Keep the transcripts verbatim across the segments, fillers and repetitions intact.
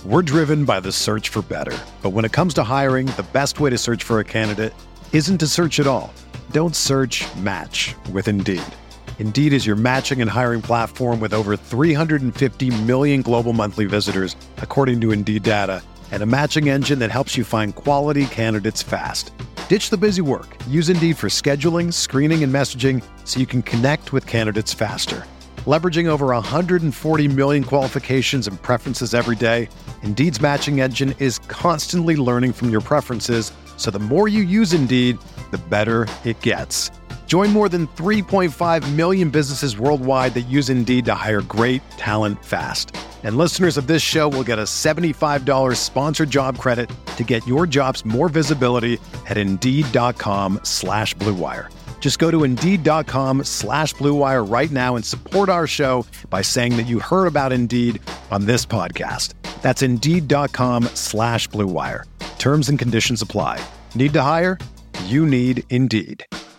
We're driven by the search for better. But when it comes to hiring, the best way to search for a candidate isn't to search at all. Don't search, match with Indeed. Indeed is your matching and hiring platform with over three hundred fifty million global monthly visitors, according to Indeed data, and a matching engine that helps you find quality candidates fast. Ditch the busy work. Use Indeed for scheduling, screening, and messaging so you can connect with candidates faster. Leveraging over one hundred forty million qualifications and preferences every day, Indeed's matching engine is constantly learning from your preferences, so the more you use Indeed, the better it gets. Join more than three point five million businesses worldwide that use Indeed to hire great talent fast. And listeners of this show will get a seventy-five dollars sponsored job credit to get your jobs more visibility at Indeed.com slash Blue Wire. Just go to Indeed.com slash Blue Wire right now and support our show by saying that you heard about Indeed on this podcast. That's Indeed.com slash Blue Wire. Terms and conditions apply. Need to hire? You need Indeed.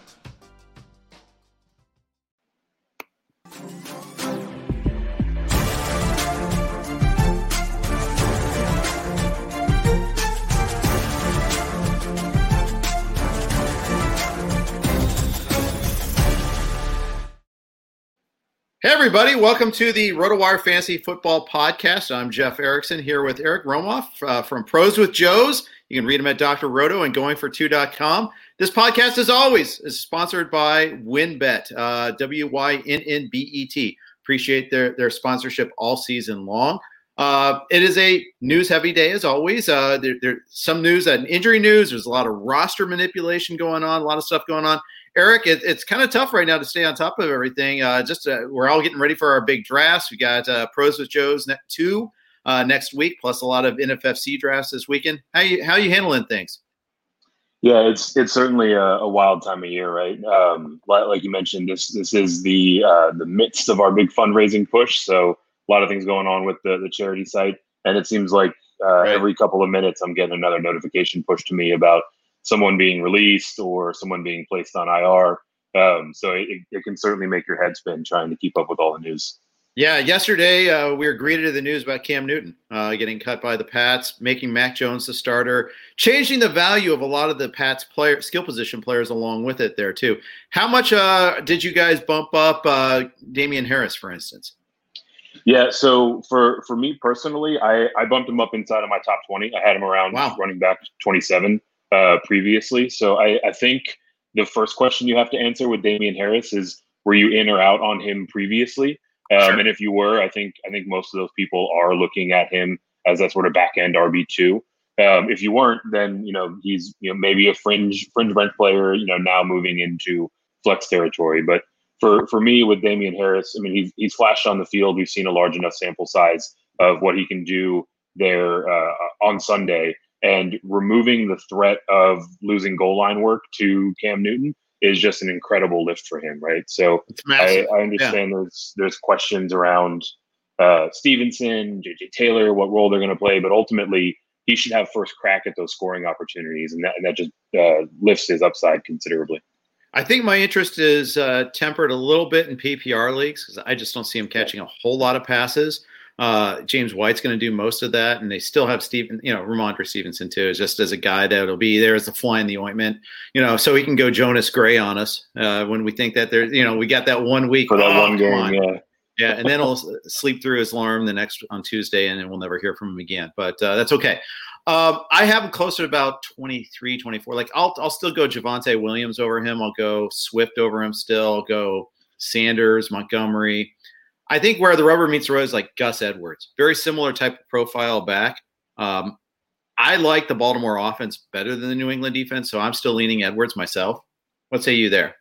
Hey, everybody. Welcome to the RotoWire Fantasy Football Podcast. I'm Jeff Erickson here with Eric Romoff uh, from Pros with Joes. You can read him at Doctor Roto and going for two dot com. This podcast, as always, is sponsored by WynnBET, uh, W Y N N B E T. Appreciate their, their sponsorship all season long. Uh, it is a news-heavy day, as always. Uh, there, there's some news and injury news. There's a lot of roster manipulation going on, a lot of stuff going on. Eric, it, it's kind of tough right now to stay on top of everything. Uh, just uh, we're all getting ready for our big drafts. We got uh, Pros with Joe's net two uh, next week, plus a lot of N F F C drafts this weekend. How you how you handling things? Yeah, it's it's certainly a, a wild time of year, right? Um, like, like you mentioned, this this is the uh, the midst of our big fundraising push. So a lot of things going on with the, the charity site, and it seems like uh, right. every couple of minutes I'm getting another notification pushed to me about someone being released or someone being placed on I R. Um, so it, it can certainly make your head spin trying to keep up with all the news. Yeah, yesterday uh, we were greeted with the news about Cam Newton uh, getting cut by the Pats, making Mac Jones the starter, changing the value of a lot of the Pats player skill position players along with it there too. How much uh, did you guys bump up uh, Damian Harris, for instance? Yeah, so for, for me personally, I, I bumped him up inside of my top twenty. I had him around wow. running back twenty-seven. Uh, previously. So I, I think the first question you have to answer with Damian Harris is, were you in or out on him previously? Um, sure. And if you were, I think I think most of those people are looking at him as that sort of back end R B two. Um, if you weren't, then you know he's you know maybe a fringe fringe bench player. You know now moving into flex territory. But for for me with Damian Harris, I mean he's he's flashed on the field. We've seen a large enough sample size of what he can do there uh, on Sunday. And removing the threat of losing goal line work to Cam Newton is just an incredible lift for him, right? So I, I understand yeah. there's there's questions around uh, Stevenson, J J Taylor, what role they're going to play, but ultimately he should have first crack at those scoring opportunities, and that, and that just uh, lifts his upside considerably. I think my interest is uh, tempered a little bit in P P R leagues because I just don't see him catching a whole lot of passes. Uh, James White's going to do most of that, and they still have Steven, you know, Ramondre Stevenson too, just as a guy that'll be there as a fly in the ointment, you know, so he can go Jonas Gray on us uh, when we think that there's, you know, we got that one week for that oh, one game, on. yeah, yeah, and then he'll sleep through his alarm the next on Tuesday, and then we'll never hear from him again. But uh, that's okay. Um, I have him closer to about twenty-three, twenty-four. Like I'll I'll still go Javonte Williams over him. I'll go Swift over him. Still I'll go Sanders, Montgomery. I think where the rubber meets the road is like Gus Edwards. Very similar type of profile back. Um, I like the Baltimore offense better than the New England defense, so I'm still leaning Edwards myself. What say you there?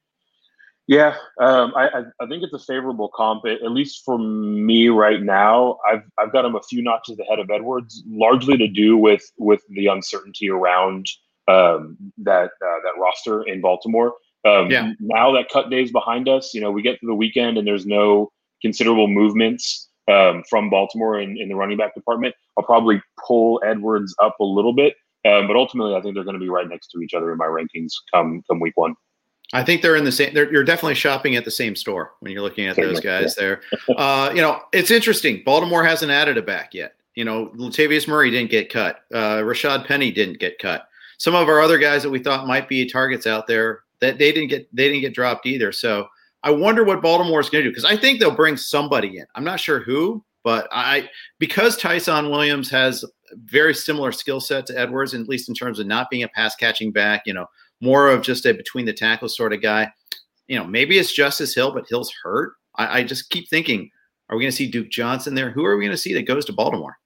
Yeah, um, I, I think it's a favorable comp, at least for me right now. I've I've got him a few notches ahead of Edwards, largely to do with with the uncertainty around um, that uh, that roster in Baltimore. Um, yeah. Now that cut day's behind us, you know, we get to the weekend and there's no considerable movements um, from Baltimore in, in the running back department. I'll probably pull Edwards up a little bit, um, but ultimately I think they're going to be right next to each other in my rankings come come week one. I think they're in the same. You're definitely shopping at the same store when you're looking at those guys yeah. there. Uh, you know, it's interesting. Baltimore hasn't added a back yet. You know, Latavius Murray didn't get cut. Uh, Rashad Penny didn't get cut. Some of our other guys that we thought might be targets out there, that they didn't get they didn't get dropped either. So I wonder what Baltimore is going to do, because I think they'll bring somebody in. I'm not sure who, but I because Tyson Williams has a very similar skill set to Edwards, at least in terms of not being a pass catching back, you know, more of just a between the tackles sort of guy. You know, maybe it's Justice Hill, but Hill's hurt. I, I just keep thinking, are we going to see Duke Johnson there? Who are we going to see that goes to Baltimore?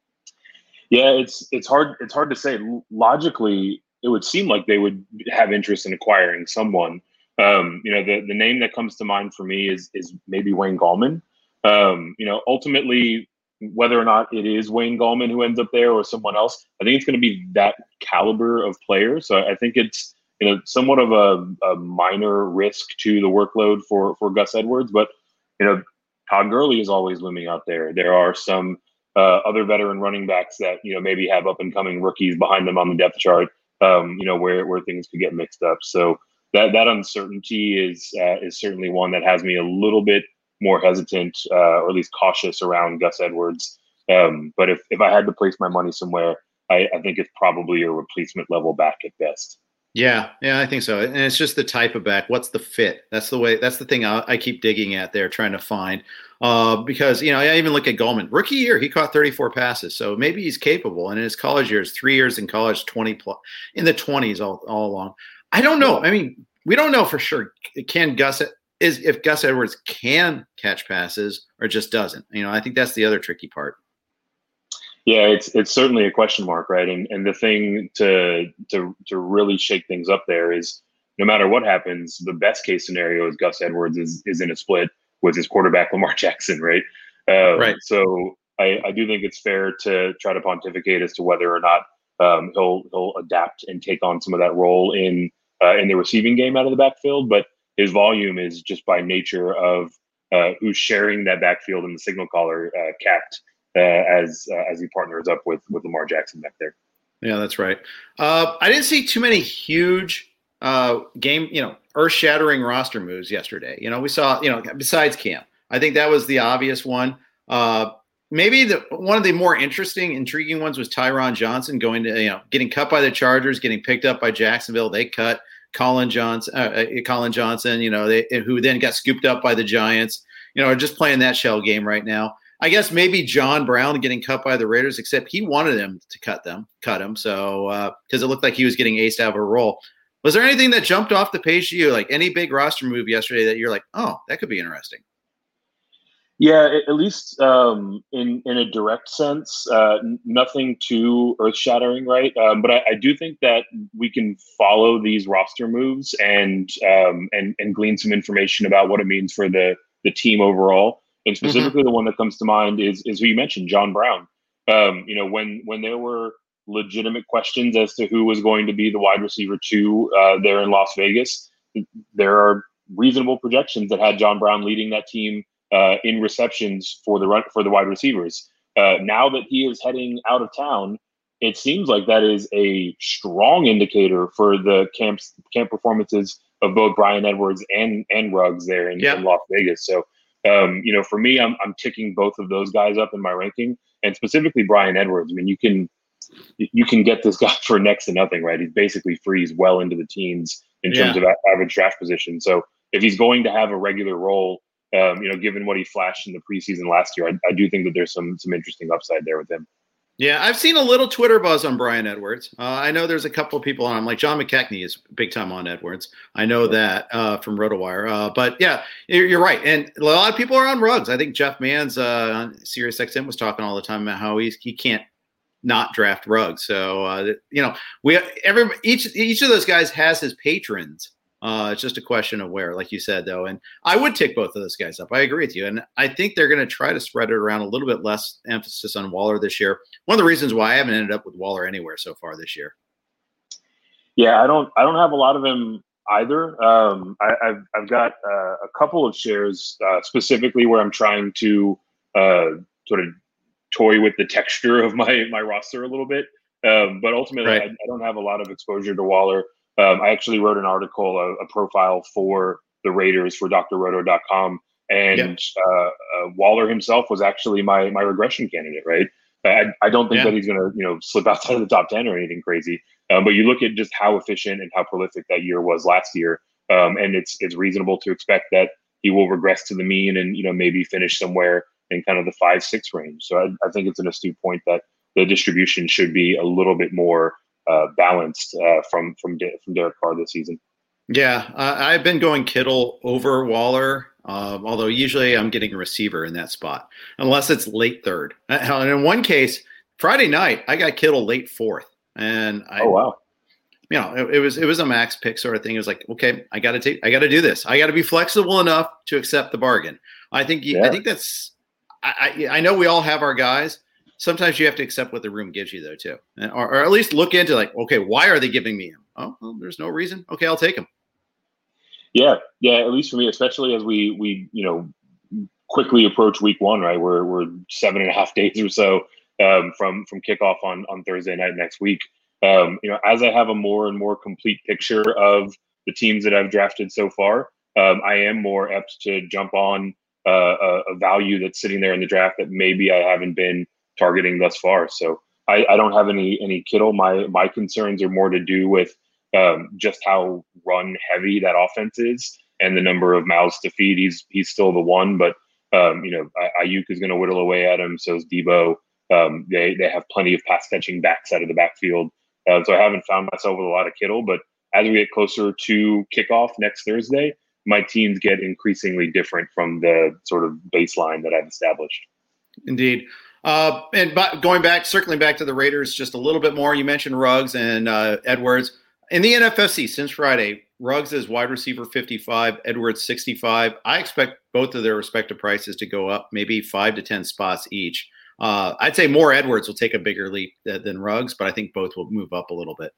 Yeah, it's it's hard it's hard to say. Logically, it would seem like they would have interest in acquiring someone. Um, you know, the, the name that comes to mind for me is is maybe Wayne Gallman. Um, you know, ultimately, whether or not it is Wayne Gallman who ends up there or someone else, I think it's going to be that caliber of player. So I think it's, you know, somewhat of a, a minor risk to the workload for for Gus Edwards. But, you know, Todd Gurley is always looming out there. There are some uh, other veteran running backs that, you know, maybe have up and coming rookies behind them on the depth chart. Um, you know, where where things could get mixed up. So that that uncertainty is uh, is certainly one that has me a little bit more hesitant, uh, or at least cautious around Gus Edwards. Um, but if if I had to place my money somewhere, I, I think it's probably a replacement level back at best. Yeah, yeah, I think so. And it's just the type of back. What's the fit? That's the way. That's the thing I, I keep digging at there, trying to find. Uh, because, you know, I even look at Gallman. Rookie year, he caught thirty-four passes. So maybe he's capable. And in his college years, three years in college, twenty plus, in the twenties all, all along. I don't know. I mean, we don't know for sure. Can Gus is if Gus Edwards can catch passes or just doesn't. You know, I think that's the other tricky part. Yeah, it's it's certainly a question mark, right? And and the thing to to to really shake things up there is, no matter what happens, the best case scenario is Gus Edwards is is in a split with his quarterback Lamar Jackson, right? Uh, right. So I, I do think it's fair to try to pontificate as to whether or not um, he'll he'll adapt and take on some of that role in uh, in the receiving game out of the backfield. But his volume is just by nature of uh, who's sharing that backfield and the signal caller uh, capped. Uh, as uh, as he partners up with with Lamar Jackson back there. Yeah, that's right. Uh, I didn't see too many huge uh, game, you know, earth-shattering roster moves yesterday. You know, we saw, you know, besides Cam, I think that was the obvious one. Uh, maybe the one of the more interesting, intriguing ones was Tyron Johnson going to, you know, getting cut by the Chargers, getting picked up by Jacksonville. They cut Colin Johnson, uh, Colin Johnson, you know, they, who then got scooped up by the Giants. You know, are just playing that shell game right now. I guess maybe John Brown getting cut by the Raiders, except he wanted him to cut them, cut him. So, because uh, it looked like he was getting aced out of a role. Was there anything that jumped off the page to you, like any big roster move yesterday that you're like, oh, that could be interesting? Yeah, at least um, in in a direct sense, uh, nothing too earth shattering, right? Um, but I, I do think that we can follow these roster moves and um, and and glean some information about what it means for the the team overall. And specifically, mm-hmm. the one that comes to mind is is who you mentioned, John Brown. Um, you know, when when there were legitimate questions as to who was going to be the wide receiver two uh, there in Las Vegas, there are reasonable projections that had John Brown leading that team uh, in receptions for the run, for the wide receivers. Uh, now that he is heading out of town, it seems like that is a strong indicator for the camps camp performances of both Bryan Edwards and and Ruggs there in, yeah. in Las Vegas. So. Um, you know, for me, I'm I'm ticking both of those guys up in my ranking, and specifically Bryan Edwards. I mean, you can you can get this guy for next to nothing, right? He's basically free. He's well into the teens in yeah. terms of average draft position. So if he's going to have a regular role, um, you know, given what he flashed in the preseason last year, I, I do think that there's some some interesting upside there with him. Yeah, I've seen a little Twitter buzz on Bryan Edwards. Uh, I know there's a couple of people on him, like John McKechnie is big time on Edwards. I know that uh, from RotoWire. Uh, but yeah, you're, you're right. And a lot of people are on Ruggs. I think Jeff Manns uh, on SiriusXM was talking all the time about how he's, he can't not draft Ruggs. So, uh, you know, we every each each of those guys has his patrons. Uh, it's just a question of where, like you said, though. And I would tick both of those guys up. I agree with you. And I think they're going to try to spread it around a little bit less emphasis on Waller this year. One of the reasons why I haven't ended up with Waller anywhere so far this year. Yeah, I don't I don't have a lot of him either. Um, I, I've, I've got uh, a couple of shares uh, specifically where I'm trying to uh, sort of toy with the texture of my, my roster a little bit. Um, but ultimately, right. I, I don't have a lot of exposure to Waller. Um, I actually wrote an article, a, a profile for the Raiders for D R roto dot com, and yep. uh, uh, Waller himself was actually my my regression candidate, right? I, I don't think yeah. that he's going to, you know, slip outside of the top ten or anything crazy. Um, but you look at just how efficient and how prolific that year was last year, um, and it's it's reasonable to expect that he will regress to the mean and, you know, maybe finish somewhere in kind of the five six range. So I, I think it's an astute point that the distribution should be a little bit more uh, balanced uh, from from De- from Derek Carr this season. Yeah, uh, I've been going Kittle over Waller, uh, although usually I'm getting a receiver in that spot, unless it's late third. And in one case, Friday night, I got Kittle late fourth. And I, oh, wow. You know, it, it was it was a max pick sort of thing. It was like, okay, I got to take, I got to do this. I got to be flexible enough to accept the bargain. I think, you, yeah. I think that's, I, I, I know we all have our guys. Sometimes you have to accept what the room gives you, though, too, or, or at least look into like, okay, why are they giving me him? Oh, well, there's no reason. Okay, I'll take him. Yeah, yeah. At least for me, especially as we we you know quickly approach week one, right? We're we're seven and a half days or so um, from from kickoff on on Thursday night next week. Um, you know, as I have a more and more complete picture of the teams that I've drafted so far, um, I am more apt to jump on uh, a, a value that's sitting there in the draft that maybe I haven't been targeting thus far. So I, I don't have any any Kittle. My my concerns are more to do with um, just how run heavy that offense is and the number of mouths to feed. He's he's still the one, but um, you know, Ayuk is going to whittle away at him. So is Debo. Um, they they have plenty of pass catching backs out of the backfield. Uh, so I haven't found myself with a lot of Kittle, but as we get closer to kickoff next Thursday, my teams get increasingly different from the sort of baseline that I've established. Indeed. Uh, and by, going back, circling back to the Raiders just a little bit more, you mentioned Ruggs and uh, Edwards. In the N F F C since Friday, Ruggs is wide receiver fifty-five, Edwards sixty-five. I expect both of their respective prices to go up maybe five to ten spots each. Uh, I'd say more Edwards will take a bigger leap th- than Ruggs, but I think both will move up a little bit.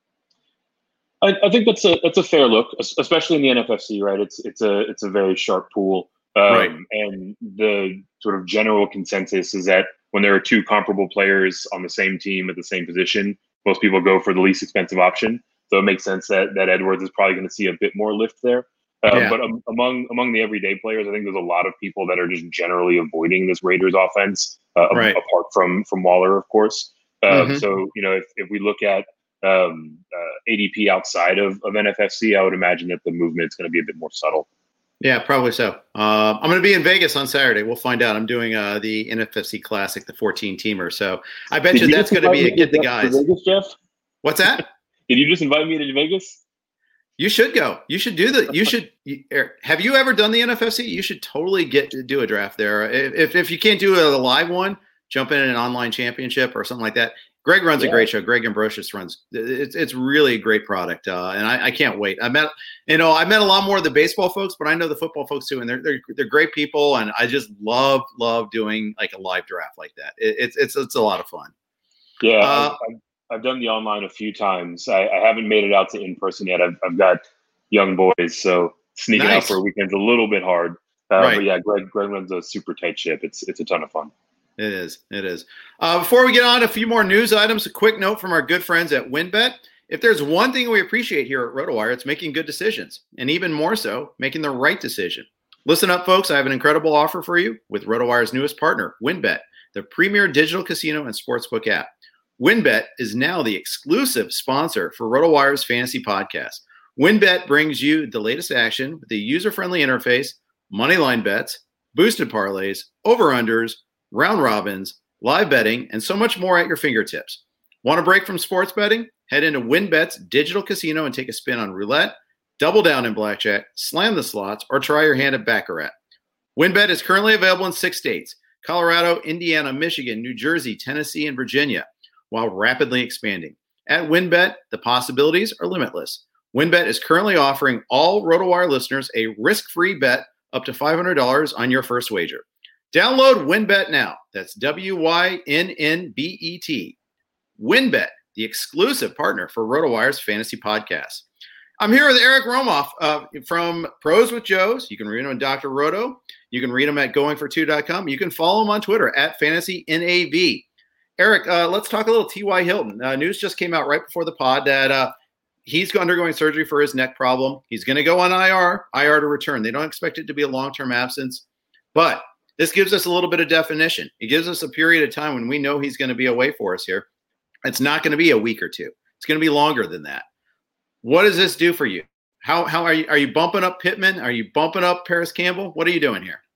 I, I think that's a that's a fair look, especially in the N F F C, right? It's it's a it's a very sharp pool, um, right. And the sort of general consensus is that when there are two comparable players on the same team at the same position, most people go for the least expensive option. So it makes sense that that Edwards is probably going to see a bit more lift there. Um, yeah. But um, among among the everyday players, I think there's a lot of people that are just generally avoiding this Raiders offense, uh, right. apart from from Waller, of course. Um, mm-hmm. So you know, if if we look at um, uh, A D P outside of, of N F F C, I would imagine that the movement is going to be a bit more subtle. Yeah, probably so. Uh, I'm going to be in Vegas on Saturday. We'll find out. I'm doing uh, the N F F C Classic, the fourteen teamer. So I bet you that's going to be a get the guys. Vegas, Jeff? What's that? Did you just invite me to Vegas? You should go. You should do the. You should. You, have you ever done the N F F C? You should totally get to do a draft there. If if you can't do a live one, jump in an online championship or something like that. Greg runs yeah. a great show. Greg Ambrosius runs. It's it's really a great product, uh, and I, I can't wait. I met you know I met a lot more of the baseball folks, but I know the football folks too, and they're they're they're great people, and I just love love doing like a live draft like that. It, it's it's it's a lot of fun. Yeah. Uh, I've, I've done the online a few times. I, I haven't made it out to in person yet. I've, I've got young boys, so sneaking nice. out for a weekend's a little bit hard. Uh, right. But yeah, Greg, Greg runs a super tight ship. It's it's a ton of fun. It is. It is. Uh, before we get on to a few more news items, a quick note from our good friends at WynnBET. If there's one thing we appreciate here at RotoWire, it's making good decisions, and even more so, making the right decision. Listen up, folks. I have an incredible offer for you with RotoWire's newest partner, WynnBET, the premier digital casino and sportsbook app. WynnBET is now the exclusive sponsor for RotoWire's fantasy podcast. WynnBET brings you the latest action with a user-friendly interface, moneyline bets, boosted parlays, over-unders, round robins, live betting, and so much more at your fingertips. Want a break from sports betting? Head into WynnBET's digital casino and take a spin on roulette, double down in blackjack, slam the slots, or try your hand at Baccarat. WynnBET is currently available in six states: Colorado, Indiana, Michigan, New Jersey, Tennessee, and Virginia, while rapidly expanding. At WynnBET, the possibilities are limitless. WynnBET is currently offering all RotoWire listeners a risk-free bet up to five hundred dollars on your first wager. Download WynnBET now. That's W Y N N B E T. WynnBET, the exclusive partner for RotoWire's fantasy podcast. I'm here with Eric Romoff uh, from Pros with Joes. You can read him on Doctor Roto. You can read him at going for two dot com. You can follow him on Twitter at fantasy N A V. Eric, uh, let's talk a little T Y. Hilton. Uh, news just came out right before the pod that uh, he's undergoing surgery for his neck problem. He's going to go on I R, I R to return. They don't expect it to be a long-term absence, but this gives us a little bit of definition. It gives us a period of time when we know he's going to be away for us here. It's not going to be a week or two. It's going to be longer than that. What does this do for you? How how are you are you bumping up Pittman? Are you bumping up Parris Campbell? What are you doing here?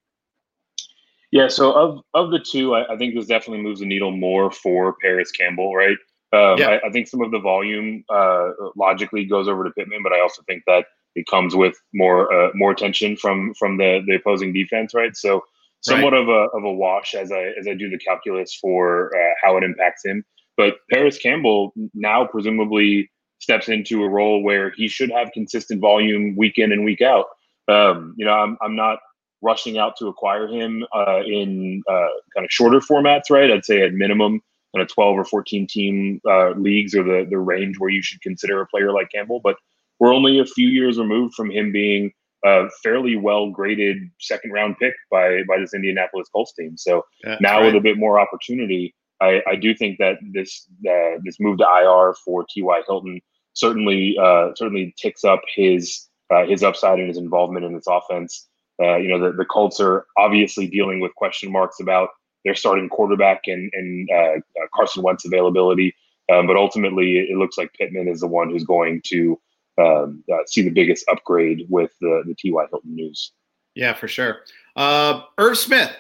Yeah, so of of the two, I, I think this definitely moves the needle more for Parris Campbell, right? Um, yeah. I, I think some of the volume uh, logically goes over to Pittman, but I also think that it comes with more uh, more attention from from the the opposing defense, right? So somewhat right. of a of a wash as I as I do the calculus for uh, how it impacts him. But Parris Campbell now presumably steps into a role where he should have consistent volume week in and week out. Um, you know, I'm I'm not rushing out to acquire him uh, in uh, kind of shorter formats, right? I'd say at minimum, kind of twelve or fourteen team uh, leagues are the the range where you should consider a player like Campbell. But we're only a few years removed from him being a fairly well graded second round pick by by this Indianapolis Colts team. So That's now right. with a bit more opportunity, I, I do think that this uh, this move to I R for T Y. Hilton certainly uh, certainly ticks up his uh, his upside and his involvement in this offense. Uh, you know, the, the Colts are obviously dealing with question marks about their starting quarterback and and uh, uh, Carson Wentz availability, um, but ultimately it looks like Pittman is the one who's going to um, uh, see the biggest upgrade with the the T Y. Hilton news. Yeah, for sure. Uh, Irv Smith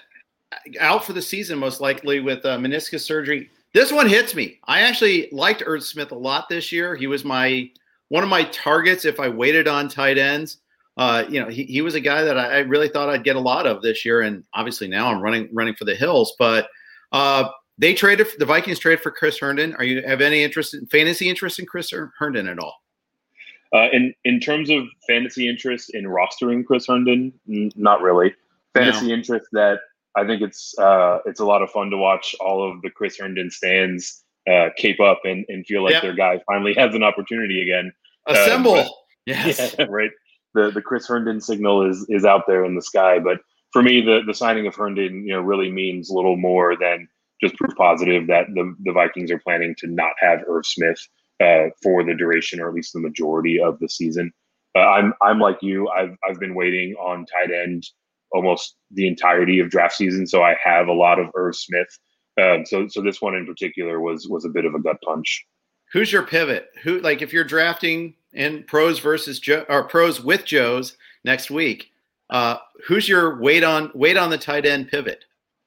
out for the season, most likely with uh, meniscus surgery. This one hits me. I actually liked Irv Smith a lot this year. He was my one of my targets if I waited on tight ends. Uh, you know, he, he was a guy that I, I really thought I'd get a lot of this year, and obviously now I'm running running for the hills. But uh, they traded the Vikings traded for Chris Herndon. Are you have any interest in fantasy interest in Chris Herndon at all? Uh, in in terms of fantasy interest in rostering Chris Herndon, n- not really. Fantasy no. interest that I think it's uh, it's a lot of fun to watch all of the Chris Herndon stands uh, cape up and, and feel like yep. their guy finally has an opportunity again. Assemble. Uh, but, yes. Yeah, right. The the Chris Herndon signal is is out there in the sky. But for me, the, the signing of Herndon, you know, really means a little more than just proof positive that the, the Vikings are planning to not have Irv Smith uh, for the duration, or at least the majority of the season. Uh, I'm I'm like you. I've I've been waiting on tight end almost the entirety of draft season, so I have a lot of Irv Smith. Um, so so this one in particular was was a bit of a gut punch. Who's your pivot? Who like if you're drafting in pros versus Joe or pros with Joes next week? Uh, who's your wait on wait on the tight end pivot?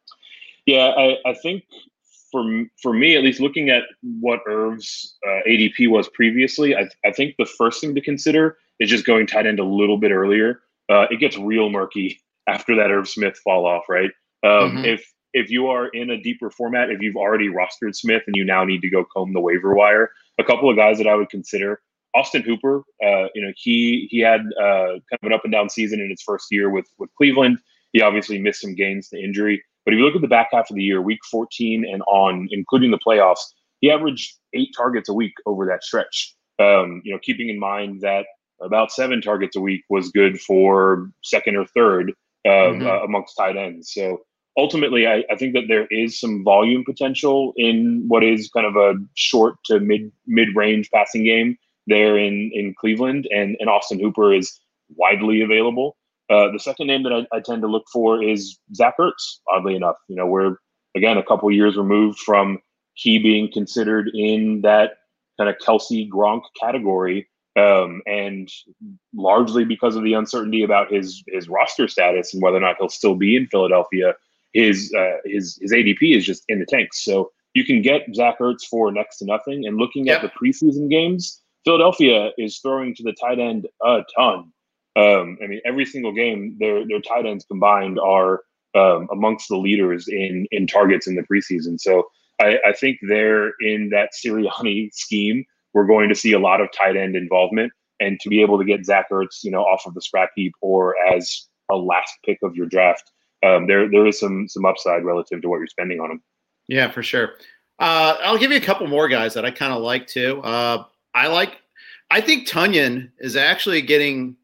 Yeah, I, I think for for me at least, looking at what Irv's uh, A D P was previously, I, I think the first thing to consider is just going tight end a little bit earlier. Uh, it gets real murky after that Irv Smith fall off, right? Um, mm-hmm. If if you are in a deeper format, if you've already rostered Smith and you now need to go comb the waiver wire, a couple of guys that I would consider. Austin Hooper, uh, you know, he he had uh, kind of an up and down season in his first year with with Cleveland. He obviously missed some games to injury, but if you look at the back half of the year, week fourteen and on, including the playoffs, he averaged eight targets a week over that stretch. Um, you know, keeping in mind that about seven targets a week was good for second or third um, mm-hmm. uh, amongst tight ends. So ultimately, I, I think that there is some volume potential in what is kind of a short to mid mid range passing game there in, in Cleveland, and, and Austin Hooper is widely available. Uh, the second name that I, I tend to look for is Zach Ertz, oddly enough. You know, we're, again, a couple years removed from he being considered in that kind of Kelsey Gronk category, um, and largely because of the uncertainty about his his roster status and whether or not he'll still be in Philadelphia, his uh, his his A D P is just in the tanks. So you can get Zach Ertz for next to nothing. And looking yep. at the preseason games, Philadelphia is throwing to the tight end a ton. Um, I mean, every single game, their their tight ends combined are um, amongst the leaders in in targets in the preseason. So I, I think they're in that Sirianni scheme. We're going to see a lot of tight end involvement, and to be able to get Zach Ertz, you know, off of the scrap heap or as a last pick of your draft, um, there there is some some upside relative to what you're spending on him. Yeah, for sure. Uh, I'll give you a couple more guys that I kind of like too. Uh, I like, I think Tonyan is actually getting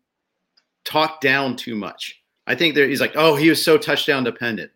talked down too much. I think that he's like, oh, he was so touchdown dependent.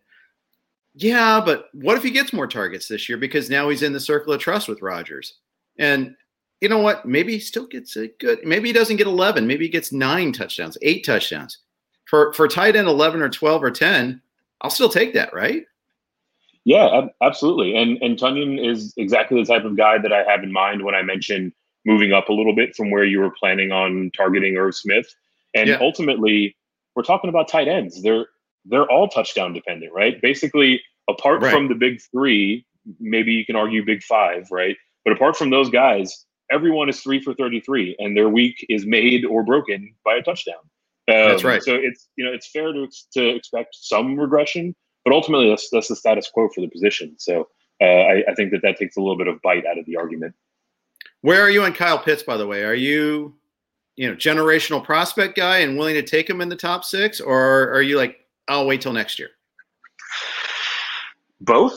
Yeah, but what if he gets more targets this year because now he's in the circle of trust with Rodgers? And you know what? Maybe he still gets a good, maybe he doesn't get eleven. Maybe he gets nine touchdowns, eight touchdowns. For for tight end eleven or twelve or ten, I'll still take that, right? Yeah, ab- absolutely. And and Tonyan is exactly the type of guy that I have in mind when I mentioned moving up a little bit from where you were planning on targeting Irv Smith. And yeah. ultimately, we're talking about tight ends. They're they're all touchdown dependent, right? Basically, apart right. from the big three, maybe you can argue big five, right? But apart from those guys, everyone is three for thirty-three, and their week is made or broken by a touchdown. Um, that's right. So it's you know it's fair to to expect some regression, but ultimately that's that's the status quo for the position. So uh, I, I think that that takes a little bit of bite out of the argument. Where are you on Kyle Pitts, by the way? Are you you know generational prospect guy and willing to take him in the top six, or are you like, I'll wait till next year? Both.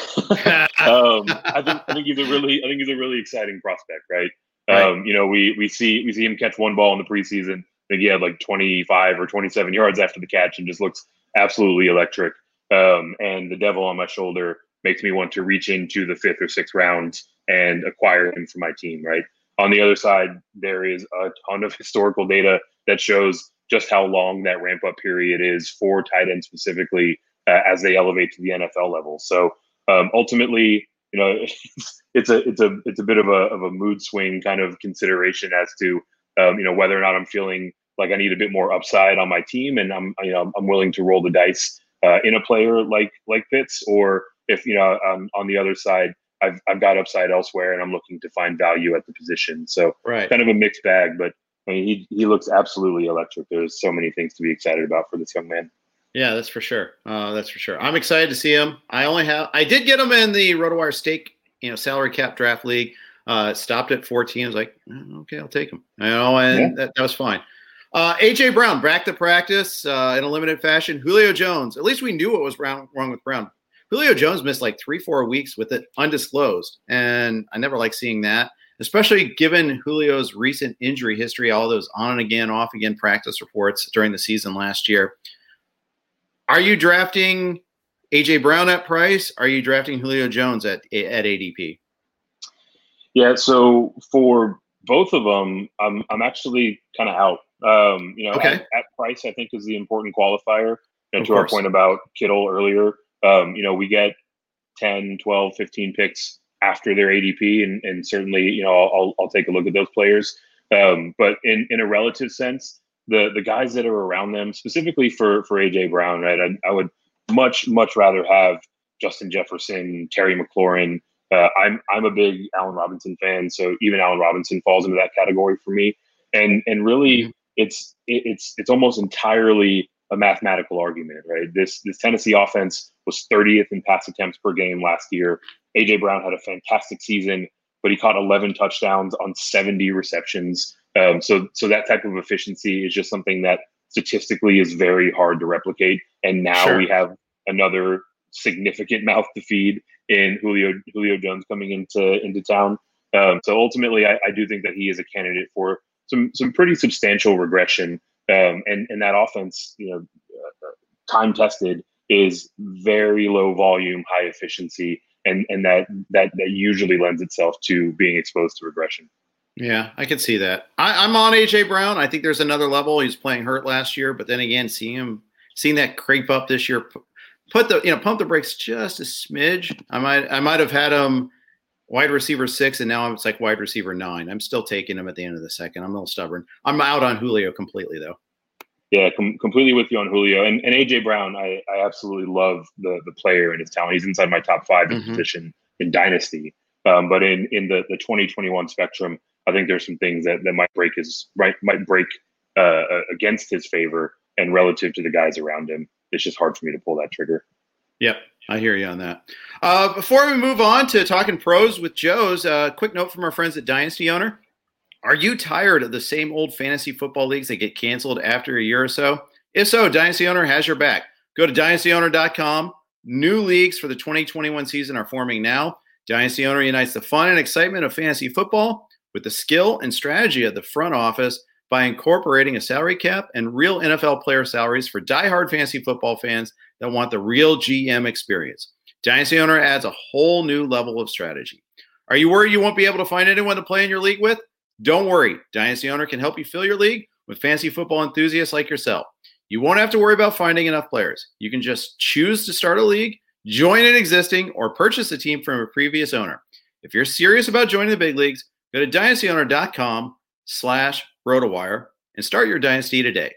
um, I think I think he's a really I think he's a really exciting prospect, right? right. Um, you know, we we see we see him catch one ball in the preseason. I think he had like twenty-five or twenty-seven yards after the catch and just looks absolutely electric. Um, and the devil on my shoulder makes me want to reach into the fifth or sixth rounds and acquire him for my team, right? On the other side, there is a ton of historical data that shows just how long that ramp up period is for tight ends specifically uh, as they elevate to the N F L level. So um, ultimately, you know, it's a it's a it's a bit of a of a mood swing kind of consideration as to um, you know whether or not I'm feeling like I need a bit more upside on my team, and I'm you know I'm willing to roll the dice uh, in a player like like Pitts, or if you know um, on the other side I've I've got upside elsewhere and I'm looking to find value at the position. So right. kind of a mixed bag, but I mean he he looks absolutely electric. There's so many things to be excited about for this young man. Yeah, that's for sure. Uh, that's for sure. I'm excited to see him. I only have I did get him in the RotoWire stake, you know, salary cap draft league. Uh, stopped at four teams. Like, okay, I'll take him. You know, and yeah. that, that was fine. Uh, A J Brown back to practice uh, in a limited fashion. Julio Jones. At least we knew what was wrong, wrong with Brown. Julio Jones missed like three, four weeks with it undisclosed, and I never like seeing that, especially given Julio's recent injury history. All those on and again, off again practice reports during the season last year. Are you drafting A J Brown at price? Are you drafting Julio Jones at at A D P? Yeah, so for both of them, I'm I'm actually kind of out. Um, you know, okay. at, at price, I think is the important qualifier. You know, to our point about Kittle earlier, um, you know, we get ten, twelve, fifteen picks after their A D P, and, and certainly, you know, I'll I'll take a look at those players. Um, but in, in a relative sense, the the guys that are around them, specifically for for A J Brown, right? I, I would much much rather have Justin Jefferson, Terry McLaurin. Uh, I'm I'm a big Allen Robinson fan, so even Allen Robinson falls into that category for me. And and really, mm-hmm. it's it, it's it's almost entirely a mathematical argument, right? This this Tennessee offense was thirtieth in pass attempts per game last year. A J Brown had a fantastic season, but he caught eleven touchdowns on seventy receptions. Um, so so that type of efficiency is just something that statistically is very hard to replicate. And now sure. we have another significant mouth to feed in Julio Julio Jones coming into into town. Um, so ultimately, I, I do think that he is a candidate for some some pretty substantial regression. Um, and and that offense, you know, uh, time tested, is very low volume, high efficiency, and and that that that usually lends itself to being exposed to regression. Yeah, I can see that. I, I'm on A J Brown. I think there's another level. He's playing hurt last year, but then again, seeing him seeing that creep up this year. Put the you know pump the brakes just a smidge. I might I might have had him wide receiver six, and now it's like wide receiver nine. I'm still taking him at the end of the second. I'm a little stubborn. I'm out on Julio completely, though. Yeah, com- completely with you on Julio and, and A J Brown. I, I absolutely love the the player and his talent. He's inside my top five in mm-hmm. position in Dynasty. Um, but in in the the twenty twenty-one spectrum, I think there's some things that, that might break his right might break uh, against his favor and relative to the guys around him. It's just hard for me to pull that trigger. Yep, I hear you on that. Uh, before we move on to talking pros with Joe's, a uh, quick note from our friends at Dynasty Owner. Are you tired of the same old fantasy football leagues that get canceled after a year or so? If so, Dynasty Owner has your back. Go to dynasty owner dot com. New leagues for the twenty twenty-one season are forming now. Dynasty Owner unites the fun and excitement of fantasy football with the skill and strategy of the front office by incorporating a salary cap and real N F L player salaries for diehard fantasy football fans that want the real G M experience. Dynasty Owner adds a whole new level of strategy. Are you worried you won't be able to find anyone to play in your league with? Don't worry. Dynasty Owner can help you fill your league with fantasy football enthusiasts like yourself. You won't have to worry about finding enough players. You can just choose to start a league, join an existing, or purchase a team from a previous owner. If you're serious about joining the big leagues, go to dynastyowner.com slash RotoWire and start your dynasty today.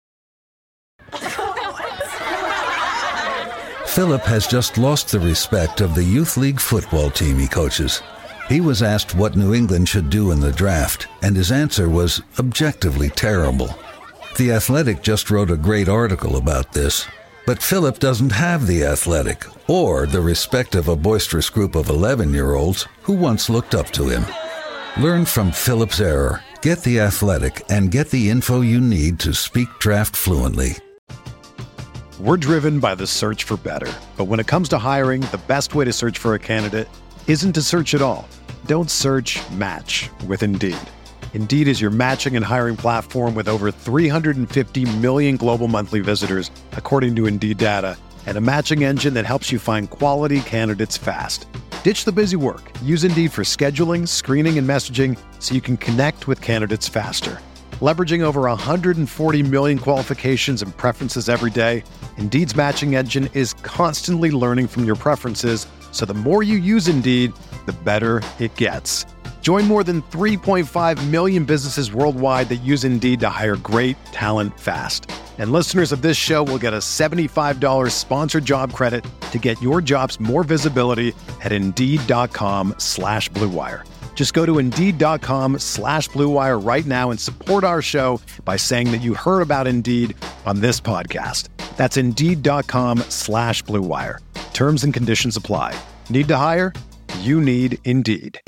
Philip has just lost the respect of the youth league football team he coaches. He was asked what New England should do in the draft, and his answer was objectively terrible. The Athletic just wrote a great article about this, but Philip doesn't have The Athletic or the respect of a boisterous group of eleven-year-olds who once looked up to him. Learn from Philip's error, get The Athletic, and get the info you need to speak draft fluently. We're driven by the search for better. But when it comes to hiring, the best way to search for a candidate isn't to search at all. Don't search, match with Indeed. Indeed is your matching and hiring platform with over three hundred fifty million global monthly visitors, according to Indeed data, and a matching engine that helps you find quality candidates fast. Ditch the busy work. Use Indeed for scheduling, screening, and messaging so you can connect with candidates faster. Leveraging over one hundred forty million qualifications and preferences every day, Indeed's matching engine is constantly learning from your preferences, so the more you use Indeed, the better it gets. Join more than three point five million businesses worldwide that use Indeed to hire great talent fast. And listeners of this show will get a seventy-five dollars sponsored job credit to get your jobs more visibility at Indeed.com slash Blue Wire. Just go to Indeed.com slash Blue Wire right now and support our show by saying that you heard about Indeed on this podcast. That's Indeed.com slash Blue Wire. Terms and conditions apply. Need to hire? You need Indeed.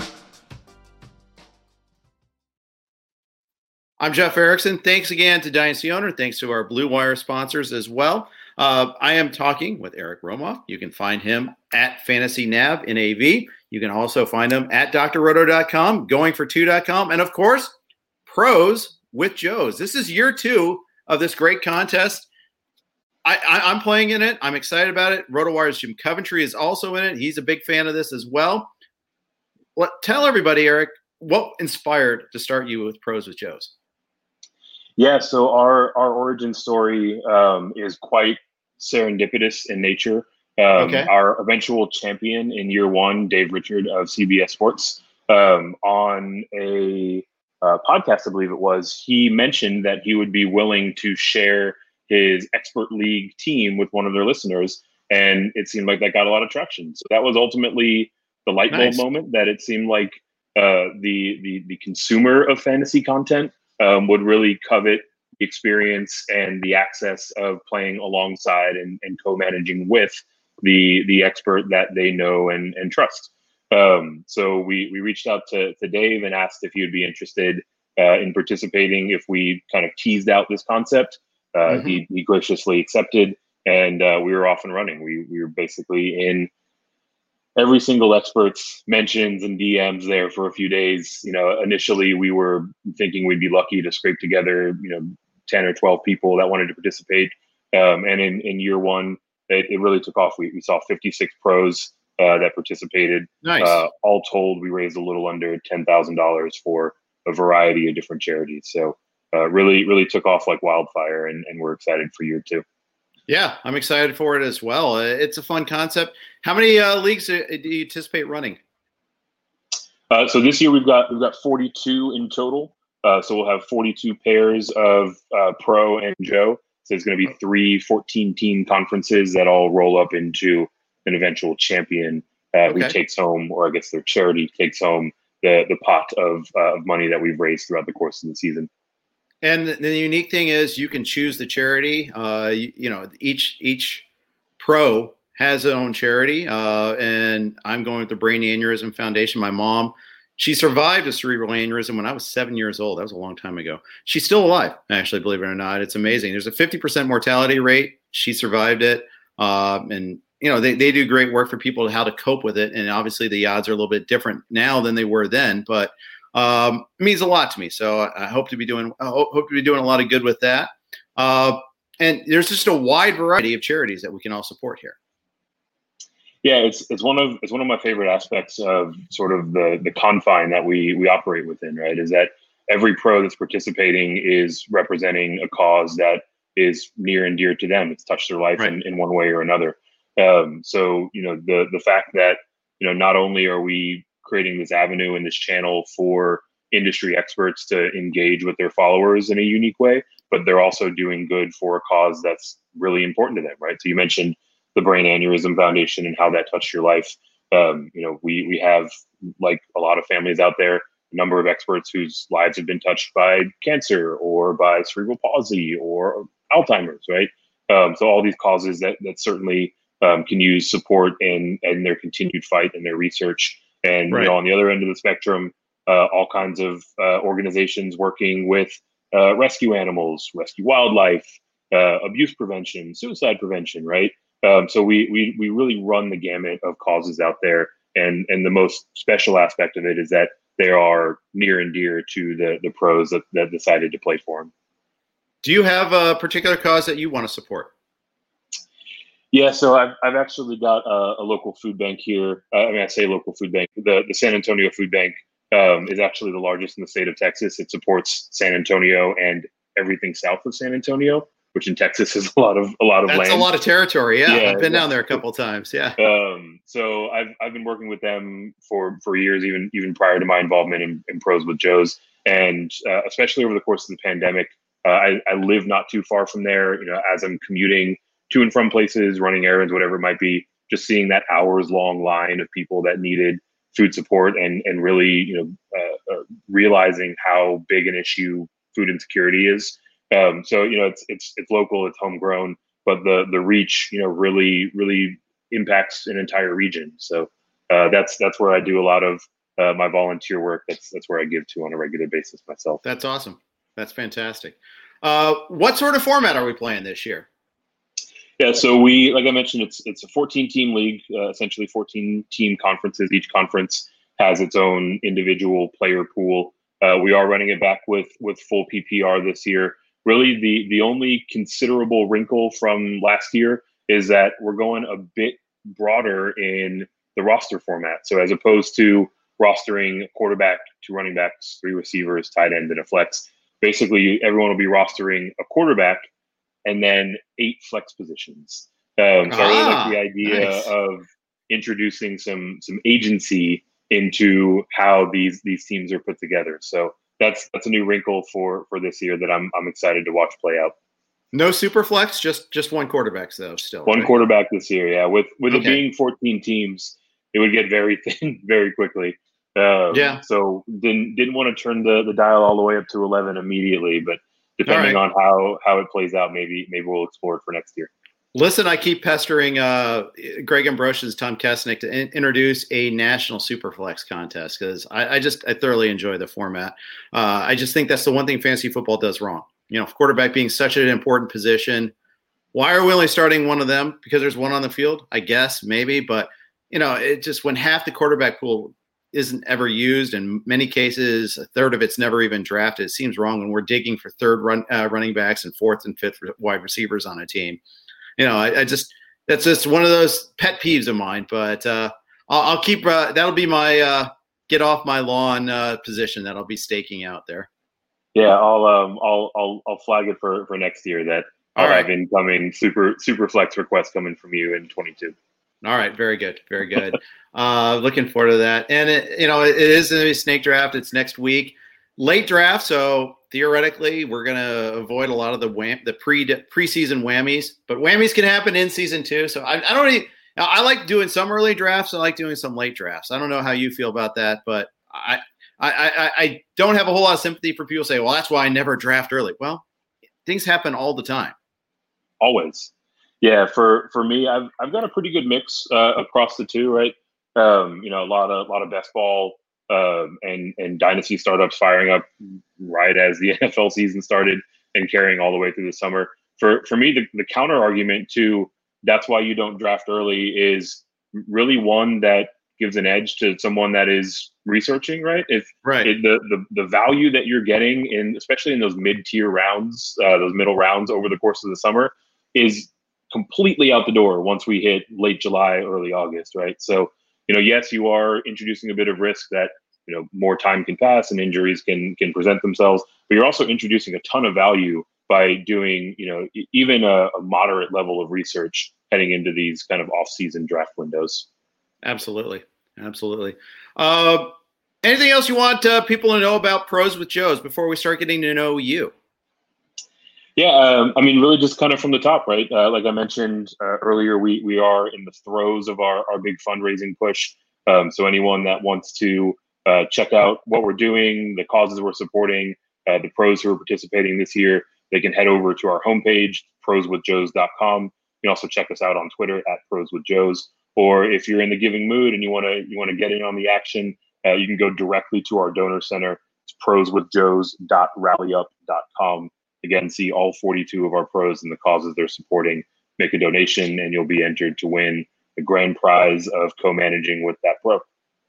I'm Jeff Erickson. Thanks again to Dynasty Owner. Thanks to our Blue Wire sponsors as well. Uh, I am talking with Eric Romoff. You can find him at Fantasy Nav in A V. You can also find him at D R roto dot com, going for two dot com, and of course, Pros with Joe's. This is year two of this great contest. I, I, I'm playing in it. I'm excited about it. RotoWire's Jim Coventry is also in it. He's a big fan of this as well. What, tell everybody, Eric, what inspired to start you with Pros with Joe's? Yeah, so our, our origin story um, is quite serendipitous in nature. Um, okay. Our eventual champion in year one, Dave Richard of C B S Sports, um, on a uh, podcast, I believe it was, he mentioned that he would be willing to share his expert league team with one of their listeners, and it seemed like that got a lot of traction. So that was ultimately the light bulb nice. moment that it seemed like uh, the, the the consumer of fantasy content um, would really covet the experience and the access of playing alongside and, and co-managing with the the expert that they know and, and trust. Um, so we we reached out to, to Dave and asked if he would be interested uh, in participating if we kind of teased out this concept. Uh, mm-hmm. he, he graciously accepted, and uh, we were off and running. We we were basically in every single expert's mentions and D Ms there for a few days. You know, initially we were thinking we'd be lucky to scrape together, you know, ten or twelve people that wanted to participate. Um, and in, in year one, it, it really took off. We, we saw fifty-six pros uh, that participated. Nice. Uh, all told, we raised a little under ten thousand dollars for a variety of different charities. So uh, really, really took off like wildfire, and, and we're excited for year two. Yeah, I'm excited for it as well. Uh, it's a fun concept. How many uh, leagues do you anticipate running? Uh, so this year we've got we've got forty-two in total. Uh, so we'll have forty-two pairs of uh, Pro and Joe. So it's going to be three fourteen-team conferences that all roll up into an eventual champion uh, okay. who takes home, or I guess their charity takes home the the pot of uh, of money that we've raised throughout the course of the season. And the unique thing is you can choose the charity. Uh, you, you know, each each pro has their own charity. Uh, and I'm going with the Brain Aneurysm Foundation. My mom, she survived a cerebral aneurysm when I was seven years old. That was a long time ago. She's still alive, actually, believe it or not. It's amazing. There's a fifty percent mortality rate. She survived it. Uh, and, you know, they, they do great work for people how to cope with it. And obviously the odds are a little bit different now than they were then. But Um, it means a lot to me. So I hope to be doing, I hope, hope to be doing a lot of good with that. Uh, and there's just a wide variety of charities that we can all support here. Yeah, it's it's one of it's one of my favorite aspects of sort of the the confine that we we operate within, right? Is that every pro that's participating is representing a cause that is near and dear to them. It's touched their life right. in, in one way or another. Um, so, you know, the the fact that, you know, not only are we creating this avenue and this channel for industry experts to engage with their followers in a unique way, but they're also doing good for a cause that's really important to them, right? So you mentioned the Brain Aneurysm Foundation and how that touched your life. Um, you know, we we have, like a lot of families out there, a number of experts whose lives have been touched by cancer or by cerebral palsy or Alzheimer's, right? Um, so all these causes that that certainly um, can use support in in their continued fight and their research. And right. you know, on the other end of the spectrum, uh, all kinds of uh, organizations working with uh, rescue animals, rescue wildlife, uh, abuse prevention, suicide prevention, right? Um, so we we we really run the gamut of causes out there, and and the most special aspect of it is that they are near and dear to the the pros that, that decided to play for them. Do you have a particular cause that you want to support? Yeah, so I've I've actually got a, a local food bank here. Uh, I mean, I say local food bank. The the San Antonio Food Bank um, is actually the largest in the state of Texas. It supports San Antonio and everything south of San Antonio, which in Texas is a lot of a lot of That's land. That's a lot of territory. Yeah, yeah I've been down there a couple of times. Yeah. Um, so I've I've been working with them for for years, even even prior to my involvement in, in Pros with Joe's, and uh, especially over the course of the pandemic. Uh, I, I live not too far from there. You know, as I'm commuting to and from places, running errands, whatever it might be, just seeing that hours long line of people that needed food support, and and really, you know, uh, uh, realizing how big an issue food insecurity is. Um, so, you know, it's, it's, it's local, it's homegrown, but the, the reach, you know, really, really impacts an entire region. So uh, that's, that's where I do a lot of uh, my volunteer work. That's, that's where I give to on a regular basis myself. That's awesome. That's fantastic. Uh, what sort of format are we playing this year? Yeah. So we, like I mentioned, it's, it's a fourteen team league, uh, essentially fourteen team conferences. Each conference has its own individual player pool. Uh, we are running it back with, with full P P R this year. Really, the the only considerable wrinkle from last year is that we're going a bit broader in the roster format. So as opposed to rostering a quarterback, two running backs, three receivers, tight end, and a flex, basically everyone will be rostering a quarterback and then eight flex positions. Um, so ah, I really like the idea nice. of introducing some some agency into how these these teams are put together. So That's that's a new wrinkle for for this year that I'm I'm excited to watch play out. No super flex, just just one quarterback though. Still one right? quarterback this year. Yeah, with with okay. it being fourteen teams, it would get very thin very quickly. Um, yeah. So didn't didn't want to turn the, the dial all the way up to eleven immediately, but depending right. on how how it plays out, maybe maybe we'll explore it for next year. Listen, I keep pestering uh, Greg Ambrosius, Tom Kesnick to in- introduce a national Superflex contest because I, I just I thoroughly enjoy the format. Uh, I just think that's the one thing fantasy football does wrong. You know, quarterback being such an important position, why are we only starting one of them? Because there's one on the field, I guess, maybe. But, you know, it just when half the quarterback pool isn't ever used, in many cases, a third of it's never even drafted, it seems wrong when we're digging for third run uh, running backs and fourth and fifth wide receivers on a team. You know, I, I just that's just one of those pet peeves of mine. But uh, I'll, I'll keep uh, that'll be my uh, get off my lawn uh, position that I'll be staking out there. Yeah, I'll um I'll I'll I'll flag it for, for next year that I'll All have right. incoming super super flex requests coming from you in twenty-two. All right, very good, very good. uh, looking forward to that. And it, you know, it, it is a snake draft. It's next week, late draft. So theoretically, we're going to avoid a lot of the wham- the pre preseason whammies, but whammies can happen in season two. So I, I don't really, I like doing some early drafts. I like doing some late drafts. I don't know how you feel about that, but I, I, I, I don't have a whole lot of sympathy for people who say, well, that's why I never draft early. Well, things happen all the time. Always. Yeah. For, for me, I've, I've got a pretty good mix uh, across the two, right? Um, you know, a lot of, a lot of best ball, Um, and and dynasty startups firing up right as the N F L season started and carrying all the way through the summer. For for me, the, the counter argument to that's why you don't draft early is really one that gives an edge to someone that is researching, right? If right. It, the, the the value that you're getting in, especially in those mid-tier rounds, uh, those middle rounds over the course of the summer, is completely out the door once we hit late July, early August, right? So, you know, yes, you are introducing a bit of risk that, you know, more time can pass and injuries can can present themselves, but you're also introducing a ton of value by doing, you know, even a, a moderate level of research heading into these kind of off-season draft windows. Absolutely. Absolutely. Uh, anything else you want uh, people to know about Pros with Joe's before we start getting to know you? Yeah, um, I mean, really just kind of from the top, right? Uh, like I mentioned uh, earlier, we we are in the throes of our, our big fundraising push. Um, so anyone that wants to uh, check out what we're doing, the causes we're supporting, uh, the pros who are participating this year, they can head over to our homepage, pros with joes dot com. You can also check us out on Twitter at pros with joes. Or if you're in the giving mood and you want to you want to get in on the action, uh, you can go directly to our donor center. It's pros with joes dot rally up dot com. Again, see all forty-two of our pros and the causes they're supporting. Make a donation, and you'll be entered to win the grand prize of co-managing with that pro.